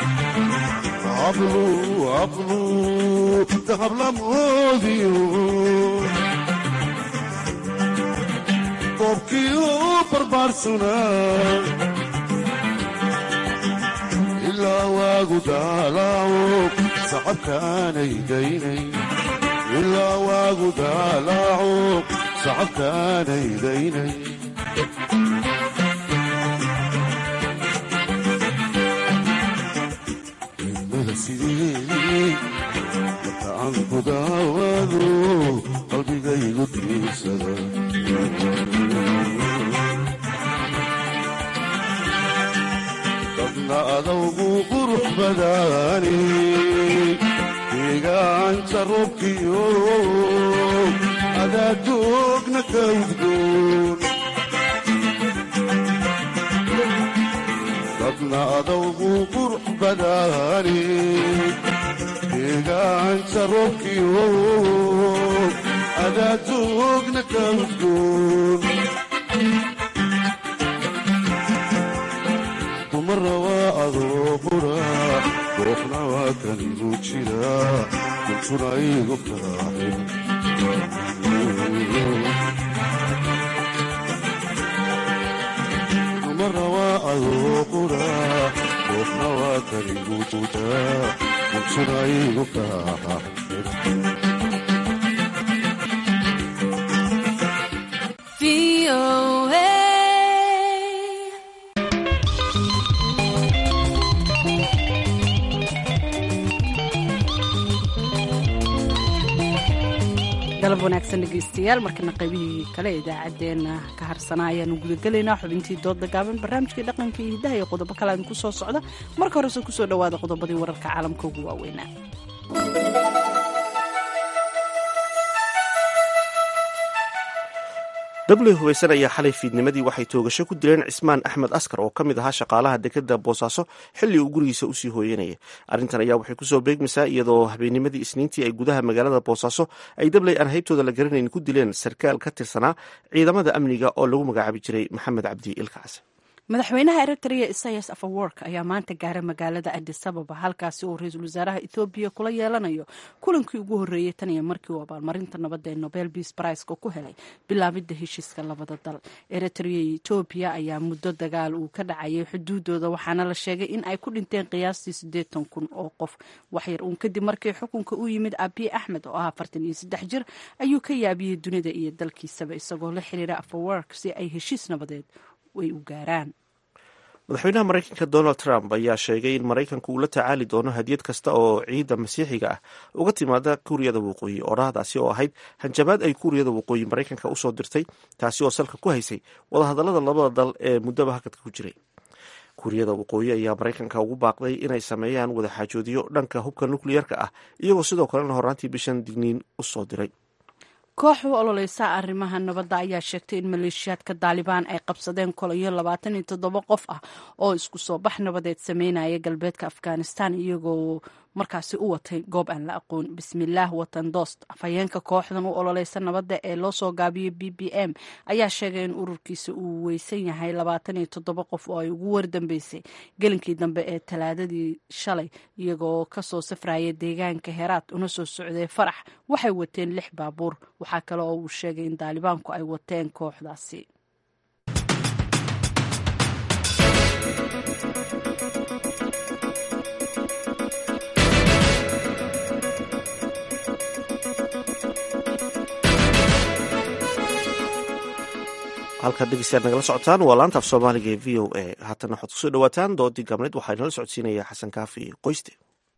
hablu dahablamoodiyo dobkiyo barbaarsunay. ilaa waagu daalaaco sacabkaanay daynay, ilaa waagu daalaaco sacabkaanay daynay. marka aan ku daawado qalbigaygu diirsada. dadna adawgu qurux badaani deegaanka roobkiyo adaadoogna ka udgoon dadna adawgu qurux badaani deegaanka roobkiyo adaadoogna ka udgoon dumara waa adoo qura dooqna waa kanigu jira kuntuna igu kaaxin dumara waa adoo qura dooqna waa kanigu jira kuntuna igu kaaxin galab wanaagsan dhegaystayaal markana qaybihii kale idaacaddeenna ka harsanaa ayaanu gudagelaynaa xubintii dooda gaaban barnaamijkii dhaqanka iyo hiddaha iyo qodobo kale idinku soo socda marka horese kusoo dhowaada qodobadii wararka caalamka ugu waaweynaa. dabley hubaysan ayaa xalay fiidnimadii waxay toogasho ku dileen cismaan axmed askar oo ka mid ahaa shaqaalaha dekeda boosaaso xilli uu gurigiisa usii hooyanayay. arrintan ayaa waxay kusoo beegmaysaa iyadoo habeennimadii isniintii ay gudaha magaalada boosaaso ay dabley aan haybtooda la garanayn ku dileen sarkaal ka tirsanaa ciidamada amniga oo lagu magacaabi jiray maxamed cabdi ilkacas. madaxweynaha eritrea isayas afawork ayaa maanta gaaray magaalada adis ababa halkaasi uu ra-iisul wasaaraha ethoobiya kula yeelanayo kulankii ugu horreeyey tan iyo markii uu abaalmarinta nabadda ee nobel peace priceka ku helay bilaabidda heshiiska labada dal. eritrea iyo etoobiya ayaa muddo dagaal uu ka dhacayay xuduudooda waxaana la sheegay in ay ku dhinteen qiyaastii 80,000 oo qof. waxyar uun kadib markii xukunka u yimid abiy axmed oo ah 43 jir ayuu ka yaabiyey dunida iyo dalkiisaba isagoo la xiriira afawork si ay heshiis nabadeed way u gaaraan. madaxweynaha maraykanka donald trump ayaa sheegay in maraykanku uu la tacaali doono hadiyad kasta oo ciidda masiixiga ah uga timaada kuuriyada waqooyi. odhahdaasi oo ahayd hanjabaad ay kuuriyada waqooyi maraykanka usoo dirtay, taasi oo salka ku haysay wadahadallada labada dal ee muddaba hakadka ku jiray. kuuriyada waqooyi ayaa maraykanka ugu baaqday inay sameeyaan wadaxaajoodiyo dhanka hubka nukliyeerka ah, iyagoo sidoo kalena horaantii bishan digniin usoo diray. koox u ololeysa arrimaha nabadda ayaa sheegtay in maleeshiyaadka daalibaan ay qabsadeen kolonyo 27 qof ah oo isku soo bax nabadeed sameynaya galbeedka afghanistan iyagoo markaasi u watay goob aan la aqoon. bismillaah watan doost afhayeenka kooxdan u ololeysa nabadda ee loo soo gaabiyey BBM ayaa sheegay in ururkiisa uu weysan yahay 27 qof oo ay ugu wardambeysay gelinkii dambe ee talaadadii shalay iyagoo kasoo safraya deegaanka heraat una soo socday farax. waxay wateen 6 baabuur. waxaa kale oo uu sheegay in daalibaanku ay wateen kooxdaasi. halkaad dhegeystayaal nagala socotaan waa laanta af soomaaliga ee v o a. haatana waxaad kusoo dhawaataan doodii gabneed waxaa inala socodsiinaya xasan kaafi qoyste.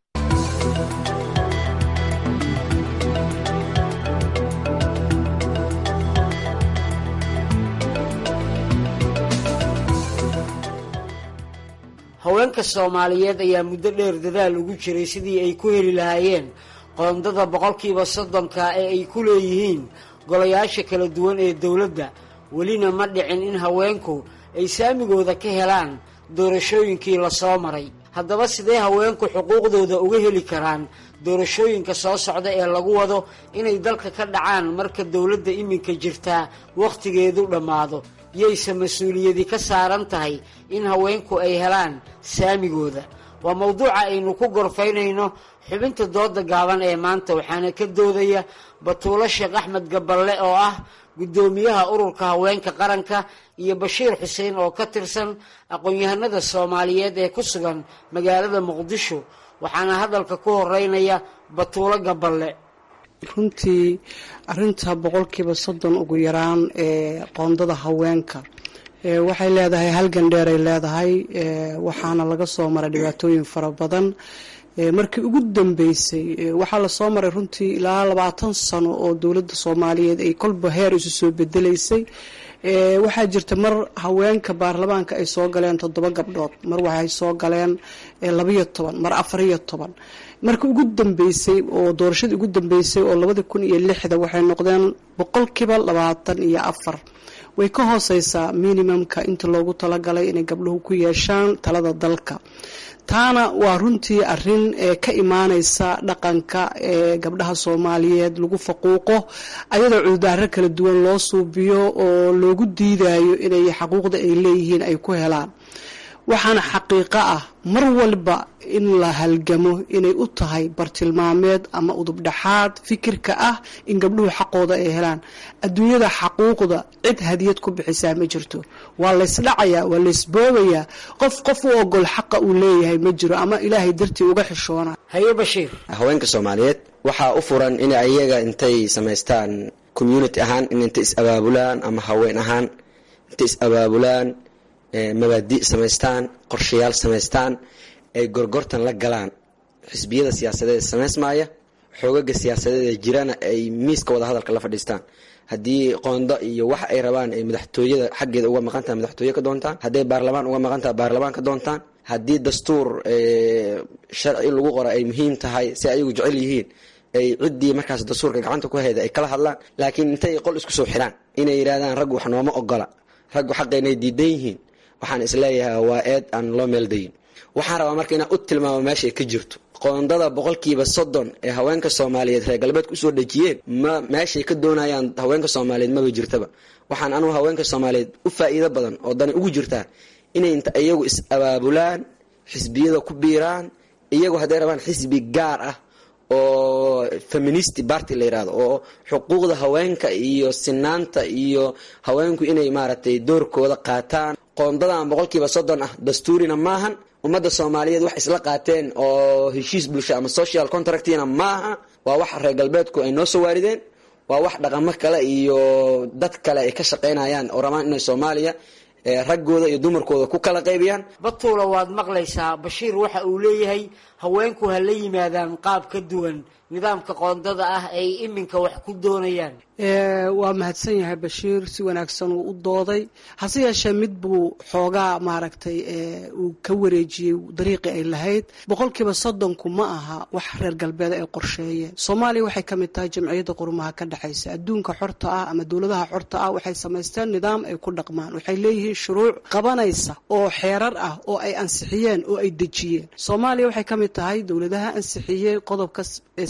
haweenka soomaaliyeed ayaa muddo dheer dadaal ugu jiray sidii ay ku heli lahaayeen qoondada 30% ee ay ku leeyihiin golayaasha kala duwan ee dowladda. welina ma dhicin in haweenku ay saamigooda ka helaan doorashooyinkii la soo maray. haddaba sidee haweenku xuquuqdooda uga heli karaan doorashooyinka soo socda ee lagu wado inay dalka ka dhacaan marka dowladda iminka jirtaa wakhtigeedu dhammaado? yayse mas-uuliyadi ka saaran tahay in haweenku ay helaan saamigooda? waa mawduuca aynu ku gorfaynayno xubinta dooda gaaban ee maanta, waxaana ka doodaya batuulo sheekh axmed gaballe oo ah guddoomiyaha ururka haweenka qaranka iyo bashiir xuseen oo ka tirsan aqoon-yahanada soomaaliyeed ee ku sugan magaalada muqdisho. waxaana hadalka ku horeynaya batuulo gaballe. runtii arinta 30% ugu yaraan ee qoondada haweenka waxay leedahay halgan dheer ay leedahay, waxaana laga soo maray dhibaatooyin fara badan. markii ugu dambeysay waxaa la soo maray runtii ilaa 20 sano oo dowladda Soomaaliyeed ay kolba heer isu soo bedelaysay. waxaa jirta mar haweenka baarlamaanka ay soo galeen 7 gabdhood, mar waxay soo galeen 12, mar 14. marka ugu dambeysay oo doorashada ugu dambeysay oo 2006 waxay noqdeen 24%. way ka hooseysaa minimumka inta loogu talagalay inay gabdhuhu ku yeeshaan talada dalka. taana waa runtii arin ka imaanaysa dhaqanka gabdhaha Soomaaliyeed lagu faquuqo ayadoo cududaaro kala duwan loo suubiyo oo loogu diidayo inay xuquuqda ay leeyihiin ay ku helaan. waxaana xaqiiqo ah mar walba in la halgamo inay u tahay bartilmaameed ama udub dhaxaad fikirka ah in gabdhuhu xaqooda ay helaan. adduunyada xaquuqda cid hadiyad ku bixisaa ma jirto, waa la isdhacayaa, waa la isboobaya, qof u ogol xaqa uu leeyahay ma jiro ama ilaahay dartii uga xishoona. haye Bashiir, haweenka Soomaaliyeed waxaa u furan in ayaga intay samaystaan community ahaan intay is abaabulaan ama haween ahaan intay is abaabulaan mabaadi samaystaan, qorshayaal samaystaan, ay gorgortan la galaan xisbiyada siyaasadeed samaysmaaya, xoogaga siyaasadeed jirana ay miiska wada hadalka la fadhiistaan. haddii qondo iyo wax ay rabaan ay madaxtooyada xaggeeda uga maqan tahay madaxtooye ka doontaan, hadday baarlamaan uga maqan tahay baarlamaan ka doontaan, haddii dastuur sharci lagu qoro ay muhiim tahay si ayagu jecel yihiin ay ciddii markaas dastuurka gacanta ku hayda ay kala hadlaan. laakiin intay qol isku soo xiraan inay yiraahdaan rag wax nooma ogola, rag xaqeynay diidan yihiin, waxaan isleeyahay waa eed aan loo meeldayin. waxaan rabaa marka inaan u tilmaamo meesha ay ka jirto qoondada 30% ee haweenka Soomaaliyeed reer galbeedka u soo dhajiyeen meeshay ka doonayaan haweenka Soomaaliyeed ma jirtaba. waxaan anu haweenka Soomaaliyeed u faa'iido badan oo dan ugu jirtaa inay inta iyagu is abaabulaan, xisbiyada ku biiraan, iyagu haday rabaan xisbi gaar ah oo feminist party la yiraahdo oo xuquuqda haweenka iyo sinaanta iyo haweenku inay maaragtay doorkooda qaataan. qoondadan 30% ah dastuurina maahan, ummadda Soomaaliyeed wax isla qaateen oo heshiis bulsho ama social contractina maaha, waa wax reer galbeedku ay noo soo waarideen, waa wax dhaqamo kale iyo dad kale ay ka shaqeynayaan oo rabaan inay Soomaaliya raggooda iyo dumarkooda ku kala qaybiyaan. Batuula waad maqlaysaa, Bashiir waxa uu leeyahay haweenku ha la yimaadaan qaab ka duwan nidaamka qoondada ah ay iminka wax ku doonayaan. waa mahadsan yahay Bashiir, si wanaagsan uu u dooday. hase yeeshee mid buu xoogaa maaragtay uu ka wareejiyay dariiqi ay lahayd. 30% ma aha wax reer galbeed ay qorsheeyeen. Soomaaliya waxay ka mid tahay jamciyadda qurumaha ka dhaxaysa. adduunka xorta ah ama dawladaha xorta ah waxay samaysteen nidaam ay ku dhaqmaan, waxay leeyihiin shuruuc qabanaysa oo xeerar ah oo ay ansixiyeen oo ay dejiyeen. Soomaaliya waxay ka mid tahay dawladaha ansixiyay qodobka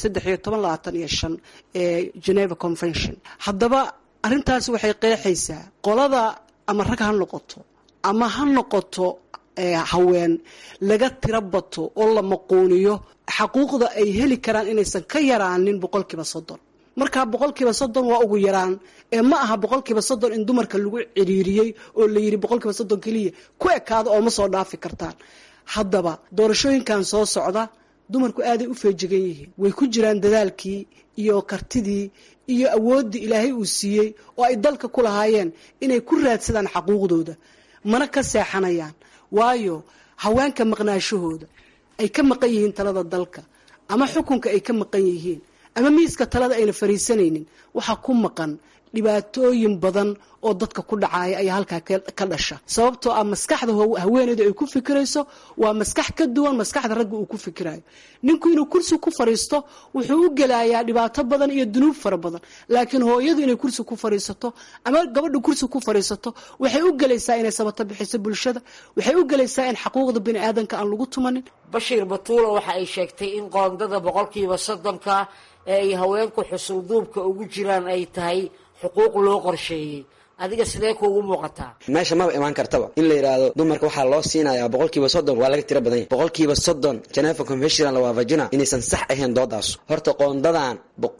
1325 ee Geneva Convention. haddaba arintaas waxay qeexaysaa qolada ama rag ha noqoto ama ha noqoto haween laga tira bato oo la maquuniyo xaquuqda ay heli karaan inaysan ka yaraanin 30%. marka 30% waa ugu yaraan ma aha 30% in dumarka lagu ciriiriyay oo la yiri 30% kaliya ku ekaado oo ma soo dhaafi kartaan. haddaba doorashooyinkan soo socda dumarku aad ay u feejigan yihiin, way ku jiraan dadaalkii iyo kartidii iyo awoodii Ilaahay uu siiyay oo ay dalka ku lahaayeen inay ku raadsadaan xaquuqdooda, mana ka seexanayaan. waayo haweenka maqnaashahooda ay ka maqan yihiin talada dalka ama xukunka ay ka maqan yihiin ama miiska talada ayna fariisanaynin, waxa ku maqan dhibaatooyin badan oo dadka ku dhacaya ay halka ka dhasha. sababtoo ah maskaxda haweeneyda ay ku fikirayso waa maskax ka duwan maskaxda ragga uu ku fikirayo. ninku inuu kursi ku fariisto wuxuu u gelayaa dhibaato badan iyo dunuub fara badan, laakiin hooyadu inay kursi ku fariisato ama gabadhu kursi ku fariisato waxay u gelaysaa inay sabato bixiso bulshada, waxay u gelaysaa in xaquuqda bini aadanka aan lagu tumanin. Bashiir, Batuula waxa ay sheegtay in qoondada 30% ee ay haweenku xusul duubka ugu jiraan ay tahay xuquuq loo qorsheeyay. adiga sidee kuugu muuqataa? meesha ma imaan kartaba in la yiraahdo dumarka waxa loo siinayaa 30% waa laga tira badan yahay. 30% Geneva Convention la waafajina inaysan sax ahayn doodaas. horta qoondadan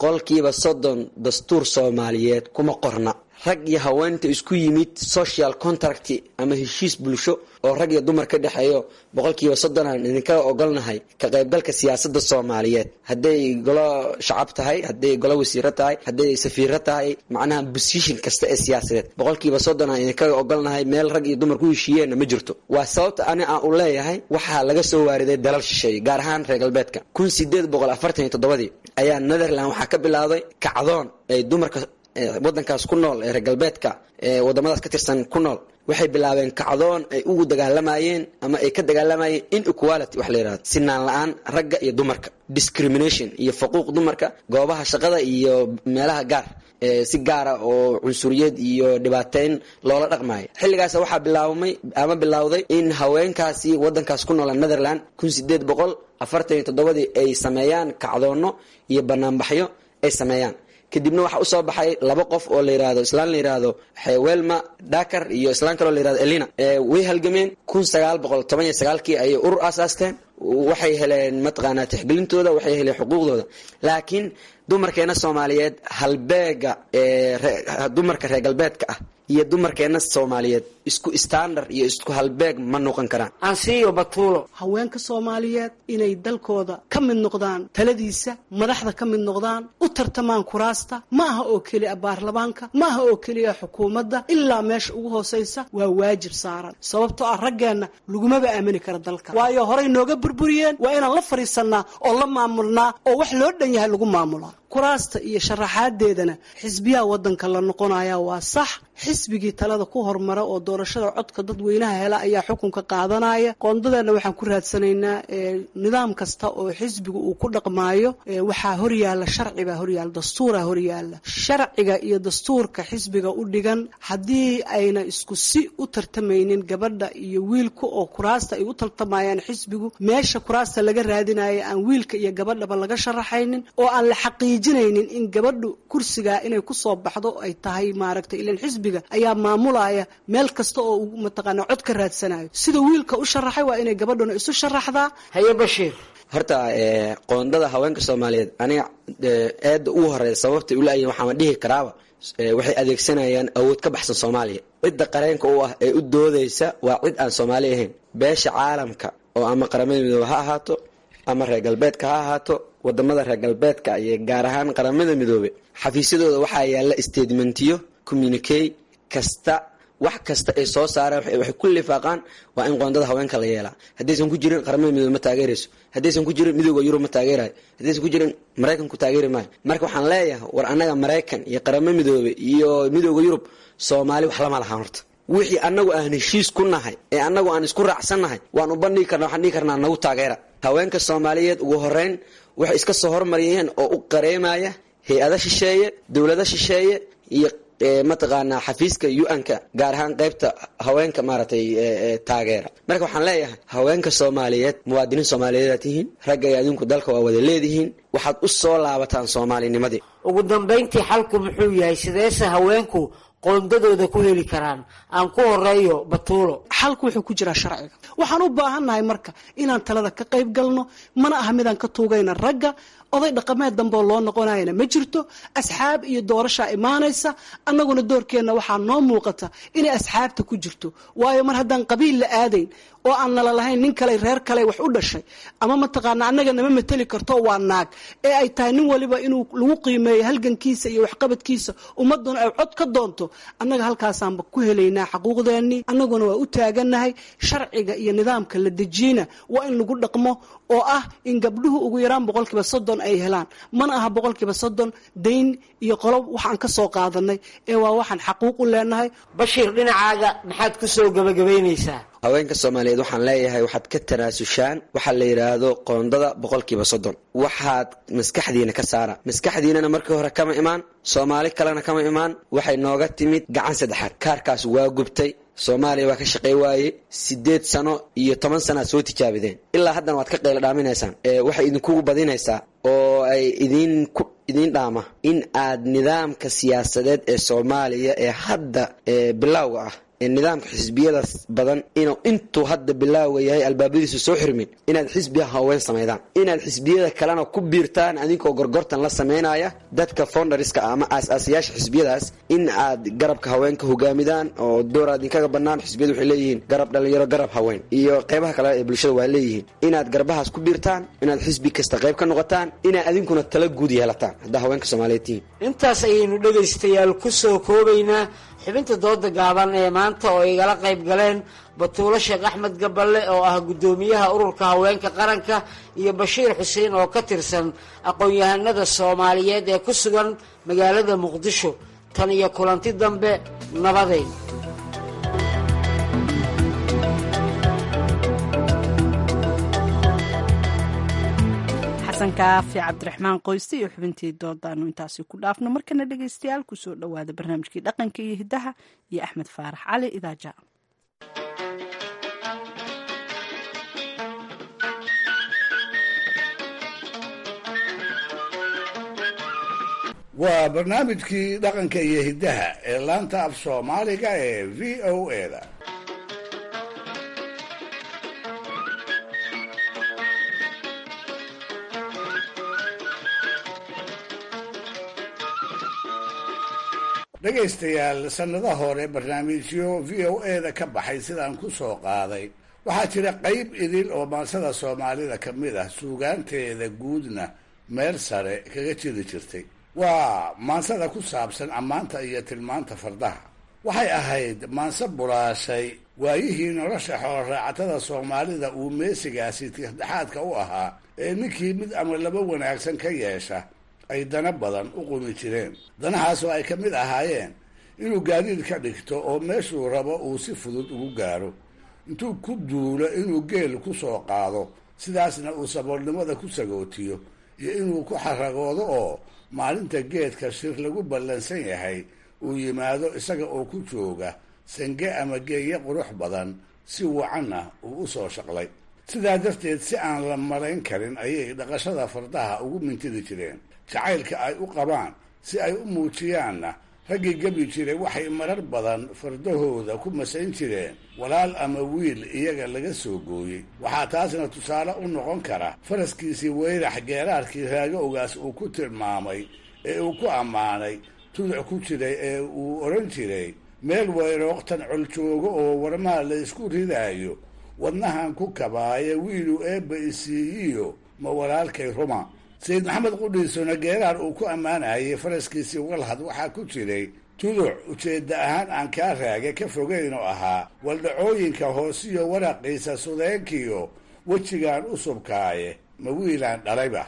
30% dastuur Soomaaliyeed kuma qorna. rag iyo haweenta isku yimid social contract ama heshiis bulsho oo rag iyo dumar ka dhaxeeyo 30% aan idinka ogolnahay ka qaybgalka siyaasadda Soomaaliyeed. hadday golo shacab tahay, hadday golo wasiiro tahay, hadday safiiro tahay, macnaha position kasta ee siyaasadeed 30% aan idinka ogolnahay meel rag iyo dumar ku heshiiyeen ma jirto. waa sababta aan u leeyahay waxa laga soo waariday dalal shisheeye gaar ahaan reer galbeedka. 1847 ayaa Netherland waxa ka bilaawday kacdoon ay dumarka wadankaas ku nool ee reer galbeedka wadamadaas ka tirsan ku nool waxay bilaabeen kacdoon ay ugu dagaalamayeen ama ay ka dagaalamayeen inequality wax la yidhahdo sinaan la-aan ragga iyo dumarka, discrimination iyo faquuq dumarka goobaha shaqada iyo meelaha gaar si gaara oo cunsuriyad iyo dhibaateyn loola dhaqmayo. xilligaas waxaa bilowday in haweenkaasi wadankaas ku nool Netherland 1847 ay sameeyaan kacdoono iyo banaanbaxyo ay sameeyaan. kadibna waxaa usoo baxay laba qof oo la yiraahdo islaan la yiraahdo Welma Dakar iyo islaan kale oo la yiraahdo Elina. way halgameen 1919 ayay urur aasaasteen, waxay heleen mataqaanaa tixgelintooda, waxay heleen xuquuqdooda. laakiin dumarkeena Soomaaliyeed halbeega dumarka reer galbeedka ah iyo dumarkeena Soomaaliyeed isku standard iyo isku halbeeg ma noqon karaan. Ansiyo Batuulo, haweenka Soomaaliyeed inay dalkooda ka mid noqdaan, taladiisa madaxda ka mid noqdaan, u tartamaan kuraasta, ma aha oo kaliya baarlamaanka, ma aha oo kaliya xukuumadda, ilaa meesha ugu hooseysa waa waajib saaran. sababtoo ah raggeena lagumaba aamini kara dalka, waayo horey nooga burburiyeen. waa inaan la fariisanaa oo la maamulnaa oo wax loo dhan yahay lagu maamulaa. kuraasta iyo sharaxaadeedana xisbiyaha wadanka la noqonaya waa sax. xisbigii talada ku hormara oo doorashada codka dadweynaha hela ayaa xukunka qaadanaya. qoondadeena waxaan ku raadsanaynaa nidaam kasta oo xisbiga uu ku dhaqmaayo waxaa horyaala sharci baa horyaala, dastuuraa horyaala. sharciga iyo dastuurka xisbiga u dhigan haddii ayna isku si u tartamaynin gabadha iyo wiilka oo kuraasta ay u tartamayaan xisbigu, meesha kuraasta laga raadinayo aan wiilka iyo gabadhaba laga sharaxaynin oo aan la xaqiijinaynin in gabadhu kursiga inay ku soo baxdo ay tahay maaragtay ilaan xisbiga ayaa maamulaya meel kasta oo uu mataqaana cod ka raadsanayo. sida wiilka u sharaxay waa inay gabadhuna isu sharaxdaa. haye Bashiir, horta qoondada haweenka Soomaaliyeed aniga aad ugu horeeyay sababta u leeyahay waxaan dhihi karaaba waxay adeegsanayaan awood ka baxsan Soomaaliya. cidda qareenka u ah ee u doodaysa waa cid aan Soomaali ahayn. beesha caalamka oo ama qaramada midoobay ha ahaato ama reer galbeedka ha ahaato, wadamada reer galbeedka iyo gaar ahaan qaramada midoobay xafiisyadooda waxaa yaala statementiyo, communique kasta, wax kasta ay soo saaraan waxay ku lifaaqaan waa in qoondada haweenka la yeelaa. haddaysan ku jirin qaramada midoobay ma taageerayso, haddaysan ku jirin midowga Yurub ma taageerayo, haddaysan ku jirin Mareykanku taageeri maayo. marka waxaan leeyahay war annaga Mareykan iyo qaramada midoobay iyo midowga Yurub Soomaali wax lama laha. horta wixii annagu aan heshiis ku nahay ee annagu aan isku raacsannahay waan u bandhigi karnaa, waxaan dhihi karnaa nagu taageera. haweenka Soomaaliyeed ugu horeyn waxay iska soo hormariyeen oo u qareemaya hay-ada shisheeye, dowlada shisheeye iyo mataqaanaa xafiiska UN-ka gaar ahaan qaybta haweenka maaragtay taageera. marka waxaan leeyahay haweenka Soomaaliyeed muwaadiniin Soomaaliyeed aad tihiin, ragga iyo adinku dalka waa wada leedihiin, waxaad u soo laabataan Soomaalinimadii. ugu dambeyntii xalku muxuu yahay? sideese haweenku qoondadooda ku heli karaan? aan ku horeeyo Batuulo. xalku wuxuu ku jiraa sharciga. waxaan u baahannahay marka inaan talada ka qayb galno, mana aha midaan ka tuugayna ragga. oday dhaqameed dambe loo noqonayna ma jirto. asxaab iyo doorasha imaanaysa, annaguna doorkeena waxaa noo muuqata inay asxaabta ku jirto. waayo mar haddaan qabiil la aadayn oo aan nala lahayn nin kale reer kale wax u dhashay ama mataqaana annaga nama mateli karto waa naag, ee ay tahay nin waliba inuu lagu qiimeeyo halgankiisa iyo waxqabadkiisa, ummaduna ay cod ka doonto, annaga halkaasaanba ku helaynaa xaquuqdeennii. annaguna waa u taagannahay sharciga iyo nidaamka la dejiyana waa in lagu dhaqmo oo ah in gabdhuhu ugu yaraan 30% ay helaan. mana aha 30% dayn iyo qolob waxaan ka soo qaadanay ee waa waxaan xaquuq u leenahay. Bashiir, dhinacaaga maxaad ku soo gabagabaynaysaa? haweenka Soomaaliyeed waxaan leeyahay waxaad ka tanaasushaan waxa la yiraahdo qoondada 30%. waxaad maskaxdiina ka saara. maskaxdiinana markii hore kama imaan, Soomaali kalena kama imaan, waxay nooga timid gacan saddexaad. kaarkaas waa gubtay. Soomaaliya waa ka shaqay waaye 8 sano iyo 10 sano soo tijaabideen. ilaa haddana waad ka qeyl dhaaminaysaan. waxay idinku badinaysaa oo ay idin dhaama in aad nidaamka siyaasadeed ee Soomaaliya ee hadda bilowga ah nidaamka xisbiyada badan intuu hadda bilowga yahay albaabadiisu soo xirmin inaad xisbiga haween sameeyaan, inaad xisbiyada kalena ku biirtaan adinkoo gorgortan la sameynaya dadka founderska ama aas-aasayaasha xisbiyadaas, in aad garabka haweenka hogaamidaan oo door aad kaga banaan. xisbiyadu waxay leeyihiin garab dhalinyaro, garab haween iyo qaybaha kale ee bulshada waa leeyihiin. inaad garbahaas ku biirtaan, inaad xisbi kasta qayb ka noqotaan, inaad adinkuna tala guud yeelataan hadda haweenka Soomaaliyeed tihiin. intaas ayaynu dhagaystayaal ku soo koobaynaa xubinta dooda gaaban ee maanta oo igala qayb galeen Batuulo Sheekh Axmed Gaballe oo ah gudoomiyaha ururka haweenka qaranka iyo Bashiir Xuseen oo ka tirsan aqoon-yahanada Soomaaliyeed ee ku sugan magaalada Muqdisho. tan iyo kulanti dambe nabadeyn. xasan kaafi cabdiraxmaan qoyste iyo xubintii doodaanu intaasi ku dhaafno. markana dhegaystayaal kusoo dhowaada barnaamijkii dhaqanka iyo hiddaha iyo axmed faarax cali idaaja. waa barnaamijkii dhaqanka iyo hiddaha ee laanta af soomaaliga ee v o a-da. dhegaystayaal sannada hore barnaamijyo v o a-da ka baxay sidaan ku soo qaaday waxaa jira qayb idil oo maansada soomaalida ka mid ah suugaanteeda guudna meel sare kaga jiri jirtay. waa maansada ku saabsan ammaanta iyo tilmaanta fardaha. waxay ahayd maanse bulaashay waayihii nolosha xooloraacatada soomaalida uu meesigaasi tixdhexaadka u ahaa ee ninkii mid ama laba wanaagsan ka yeesha ay dana badan u qumi jireen. danahaasoo ay ka mid ahaayeen inuu gaadiid ka dhigto oo meeshuu rabo uu si fudud ugu gaaro, intuu ku duulo inuu geel ku soo qaado, sidaasna uu saboolnimada ku sagootiyo, iyo inuu ku xaragoodo oo maalinta geedka shir lagu ballansan yahay uu yimaado isaga oo ku jooga sange ama geeye qurux badan si wacanna uu u soo shaqlay. sidaa darteed si aan la malayn karin ayay dhaqashada fardaha ugu mintidi jireen. jacaylka ay u qabaan si ay u muujiyaanna raggii gebi jiray waxay marar badan fardahooda ku masayn jireen walaal ama wiil iyaga laga soo gooyey. waxaa taasna tusaale u noqon kara faraskiisii weyrax geeraarkii raago ogaas uu ku tilmaamay ee uu ku ammaanay tuduc ku jiray ee uu odhan jiray meel weyrooqtan coljoogo oo warmaa la isku ridaayo wadnahan ku kabaaye wiilu eebba isiiyiyo ma walaalkay ruma. sayid maxamed qudhiisuna geeraar uu ku ammaanayay faraskiisii walhad waxaa ku jiray tuduc ujeedda ahaan aan kaa raage ka fogeyn oo ahaa waldhacooyinka hoosiyo waraqiisa sudeenkiyo wejigaan u subkaaye ma wiilaan dhalayba.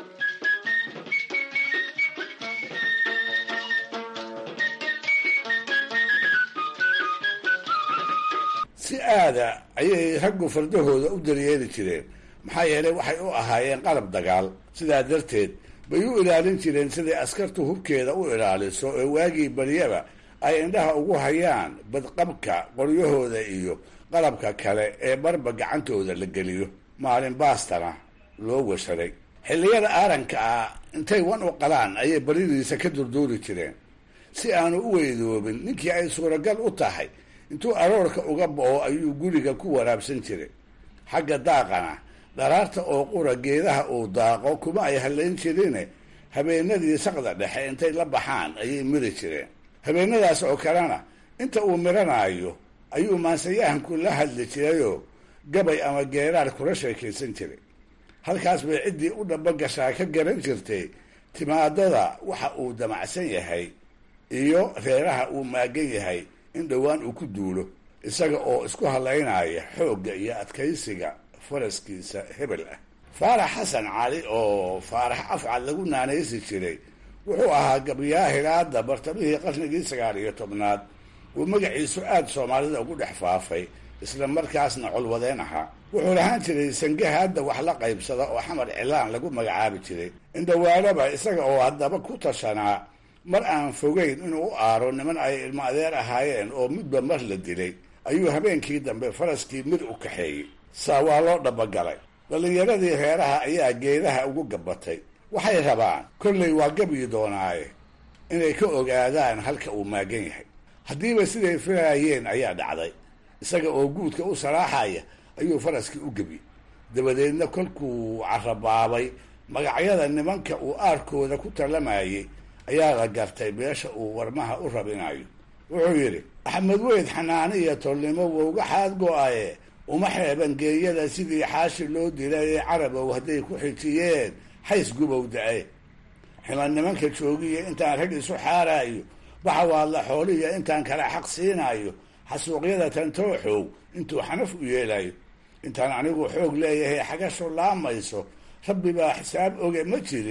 si aada ayay raggu fardahooda u daryeeli jireen, maxaa yeelay waxay u ahaayeen qalab dagaal. sidaa darteed bay u ilaalin jireen siday askartu hubkeeda u ilaaliso ee waagii baryaba ay indhaha ugu hayaan badqabka qoryahooda iyo qalabka kale ee marba gacantooda la geliyo. maalin baastana loo washaray. xilliyada aaranka ah intay wan u qalaan ayay baridiisa ka durduuri jireen si aanu u weydoobin. ninkii ay suuragal u tahay intuu aroorka uga bo'o ayuu guriga ku waraabsan jiray. xagga daaqana dharaarta oo qura geedaha uu daaqo kuma ay hallayn jirine habeenadii saqda dhexe intay la baxaan ayay miri jireen. habeenadaas oo kalena inta uu miranaayo ayuu maansayahanku la hadli jirayoo gabay ama geeraar kula sheekaysan jiray. halkaas bay ciddii u dhabagashaa ka garan jirtay timaadada waxa uu damacsan yahay iyo reeraha uu maagan yahay in dhowaan uu ku duulo, isaga oo isku hadlaynaya xoogga iyo adkaysiga faraskiisa hebel ah. faarax xasan cali oo faarax afcad lagu naanaysi jiray wuxuu ahaa gabyaa hilaada bartamihii qarnigii 19 uu magaciisu aada soomaalida ugu dhex faafay, isla markaasna colwadeen ahaa. wuxuu lahaan jiray sange hadda wax la qaybsada oo xamar cilaan lagu magacaabi jiray. indhawaalaba isaga oo haddaba ku tashanaa mar aan fogeyn inuu u aaro niman ay ilmo adeer ahaayeen oo midba mar la dilay ayuu habeenkii dambe faraskii mid u kaxeeyey. saa waa loo dhabagalay. dhallinyaradii reeraha ayaa geedaha ugu gabatay. waxay rabaan kollay waa gabyi doonaaye inay ka ogaadaan halka uu maagan yahay. haddiiba siday filaayeen ayaa dhacday. isaga oo guudka u saraaxaya ayuu faraskii u gebi. dabadeedna kolkuu carabaabay magacyada nimanka uu aarkooda ku tallamayay ayaa la gartay beesha uu warmaha u rabinayo. wuxuu yidhi axmed weyd xanaani iyo tolnimo wowga xaad go-aye uma xeeban geeyada sidii xaashi loo dilay ee carabow hadday ku xijiyeen xays gubow da-e. ximan nimanka joogiya intaan rag isu xaaraayo baxawaadla xooliya intaan kala xaq siinaayo xasuuqyada tantooxow intuu xanaf u yeelayo. intaan anigu xoog leeyahay xagasho laamayso rabbi baa xisaab oge ma jirin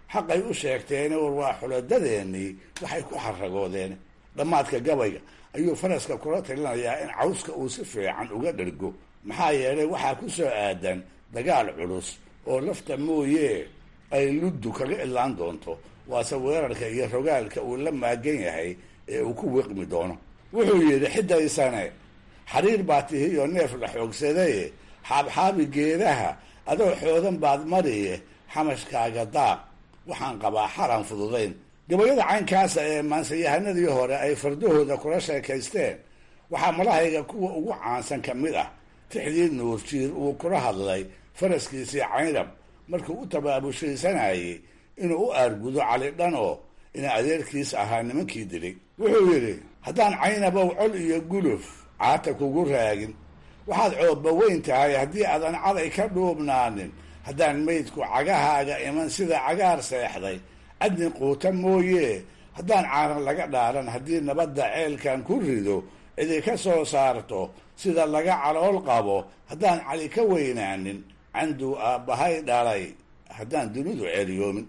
xaqay u sheegteen war waa xuladadeennii waxay ku xaragoodeen. Dhammaadka gabayga ayuu faraska kula talinayaa in cawska uu si fiican uga dhergo, maxaa yeelay waxaa ku soo aadan dagaal culus oo lafta mooyee ay luddu kaga ilaan doonto, waase weerarka iyo rogaalka uu la maagan yahay ee uu ku wiiqmi doono. Wuxuu yidhi xidaysane, xariir baa tihi oo neef la xoogsadaye, xaabxaabi geedaha adoo xoodan baad mariye, xamashkaaga daaq waxaan qabaa xaran fududayn. gabayada caynkaasa ee maansayahanadii hore ay fardahooda kula sheekaysteen waxaa malahayga kuwa ugu caansan ka mid ah tixdii nuurjiir uu kula hadlay faraskiisii caynab markuu u tabaabushaysanayey inuu u aargudo cali dhanoo ina adeerkiis ahaa nimankii dilay. wuxuu yidhi haddaan caynabow col iyo guluf caata kugu raagin, waxaad coobba weyn tahay haddii aadan caday ka dhuubnaanin, haddaan maydku cagahaaga iman sida cagaar seexday cadni quuta mooyee, haddaan caaran laga dhaaran haddii nabadda ceelkan ku rido cidi ka soo saarto sida laga calool qabo, haddaan cali ka weynaanin canduu aabbahay dhalay, haddaan dunidu ceeliyoomin.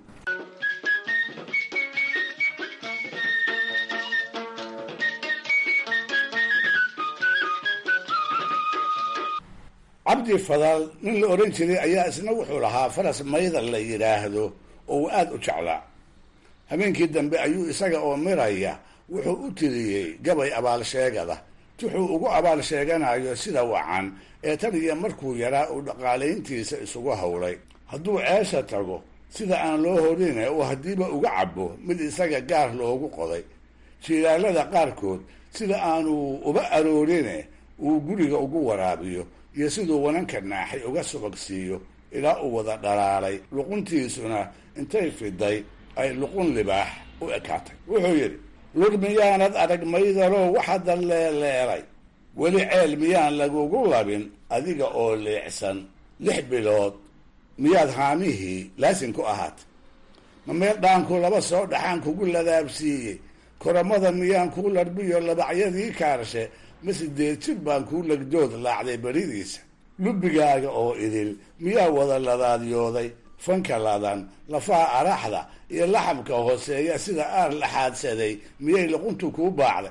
cabdi fadal nin la odhan jiray ayaa isna wuxuu lahaa faras maydal la yidhaahdo oo uu aada u jeclaa. habeenkii dambe ayuu isaga oo miraya wuxuu u tiriyey gabay abaalsheegada, wuxuu ugu abaal sheeganayo sida wacan ee tan iyo markuu yaraa uu dhaqaalayntiisa isugu howlay. hadduu ceesha tago sida aan loo horine uu haddiiba uga cabo mid isaga gaar loogu qoday, jiilaalada qaarkood sida aanu uba aroorine uu guriga ugu waraabiyo, iyo siduu wananka naaxay uga subagsiiyo ilaa uu wada dhalaalay, luquntiisuna intay fiday ay luqun libaax u ekaatay. wuxuu yidhi lur miyaanad arag maydalow waxaada leeleelay, weli ceel miyaan lagugu labin adiga oo leecsan, 6 bilood miyaad haamihii laasin ku ahaatay, ma meel dhaanku laba soo dhaxaan kugu ladaabsiiyey, koramada miyaan kuu larbiyo labacyadii kaarshe, ma 8 jir baan kuu legdood laacday beridiisa, lubbigaaga oo idil miyaa wada ladaadyooday, fanka ladan lafaha araxda iyo laxamka hooseeya sida aar la xaadsaday miyay luquntu kuu baacday,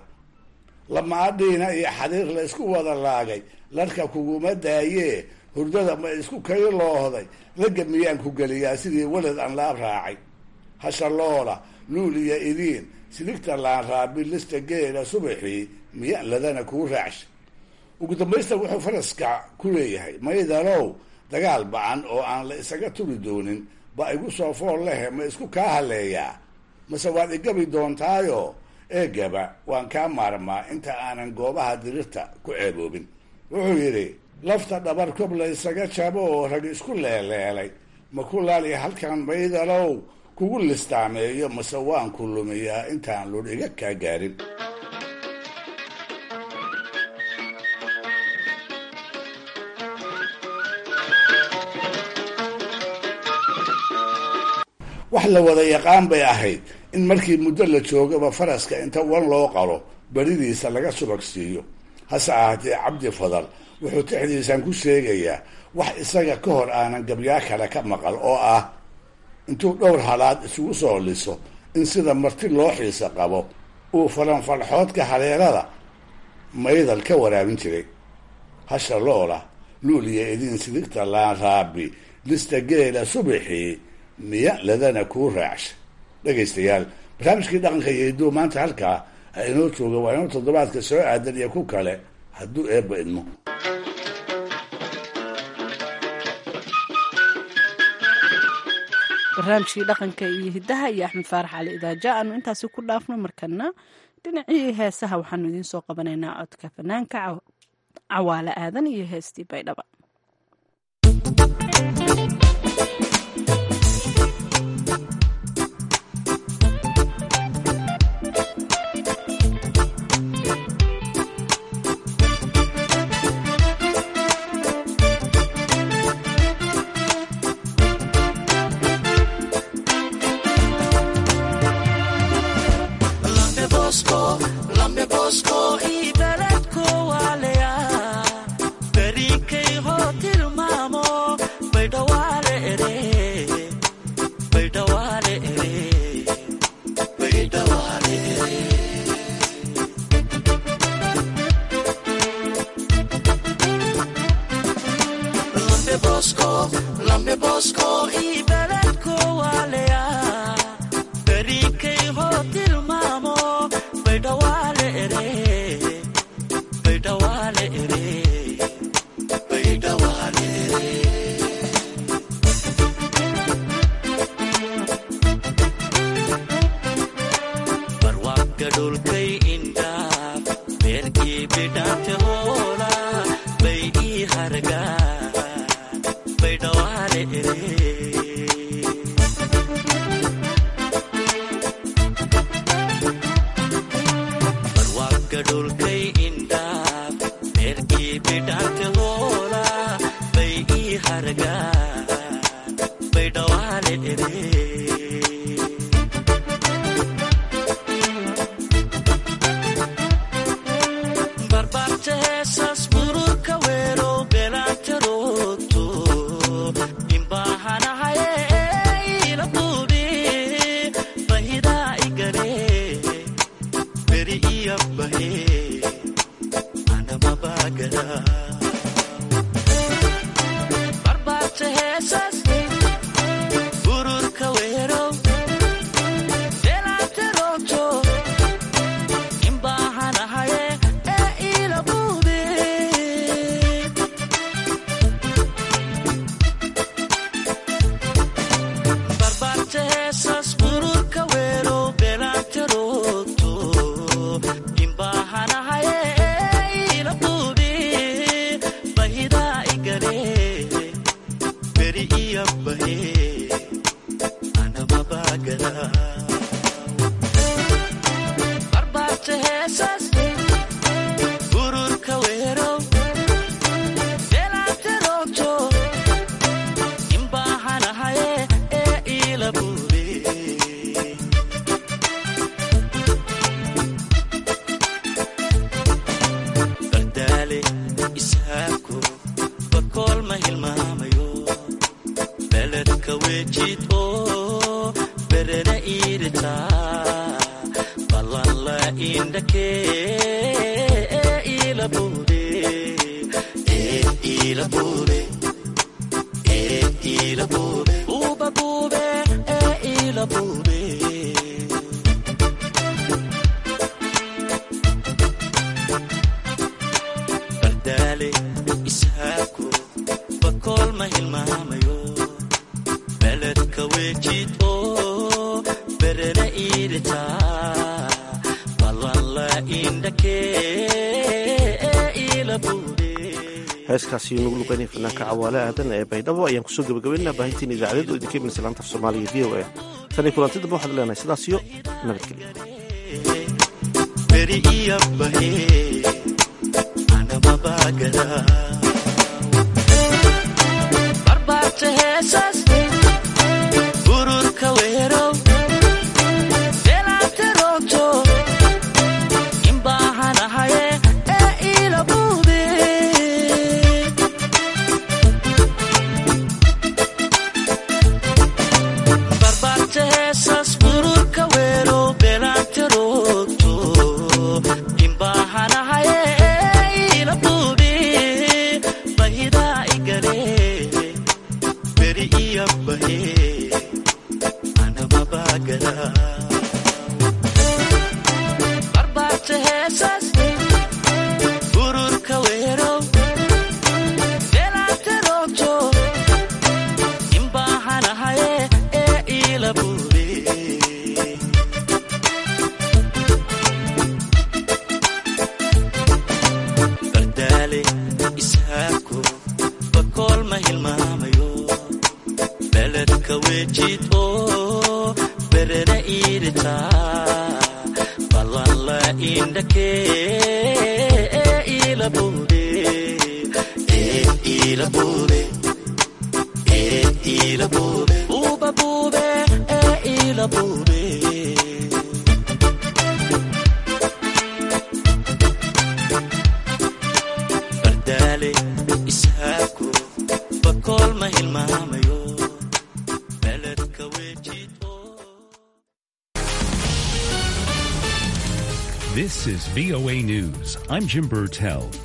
lamaadhiina iyo xariir la isku wada laagay larka kuguma daayee, hurdada ma isku kayloohday, laga miyaan ku geliyaa sidii walad aan laab raacay, hashaloola luul iyo idiin siligta laan raabi lista geela subaxii miyaan ladana kuu raacshay. ugu dambaysta wuxuu faraska ku leeyahay maydalow dagaal bacan oo aan la isaga turi doonin ba igu soo fool lehe ma isku kaa haleeyaa, mase waad igabi doontaayo eegaba waan kaa maarmaa inta aanan goobaha dirirta ku ceeboobin. wuxuu yidhi lafta dhabar kob la isaga jabo oo rag isku leeleelay, ma ku laaliya halkan maydalow kugu listaameeyo, mase waan ku lumiyaa intaan lur iga kaa gaarin. wax la wada yaqaan bay ahayd in markii muddo la joogaba faraska inta wan loo qalo beridiisa laga subagsiiyo. hase ahaatee cabdi fadal wuxuu tixdiisan ku sheegayaa wax isaga ka hor aanan gabyaa kale ka maqal oo ah intuu dhowr halaad isugu soo liso in sida marti loo xiisa qabo uu falanfalxoodka hareerada maydal ka waraabin jiray. hasha loola luuliya idiin sidigta laan raabi lista geela subaxii miya ladana kuu raacsha. dhegaystayaal barnaamijkii dhaqanka iyo hidduu maanta halkaa ha inoo jooga, waa inuu toddobaadka soo aadan iyo ku kale hadduu eebba idmo. barnaamijkii dhaqanka iyo hiddaha iyo axmed faarax cali idaaja aanu intaasi ku dhaafno. markana dhinacii heesaha waxaanu idiin soo qabanaynaa codka fanaanka cawaale aadan iyo heestii baydhaba. Lambe Bosco y Beretco Alea, Perique heeskaasi nagu luqaynay fanaanka cawaale aadan ee baydhabo ayaan kusoo gabagabaynaa baahintiin idaacadeed oo idinka imanaysa laanta af soomaaliga v o a tan iyo kulanti damba waxaad leenahay sidaas iyo This is VOA News. I'm Jim Burtell.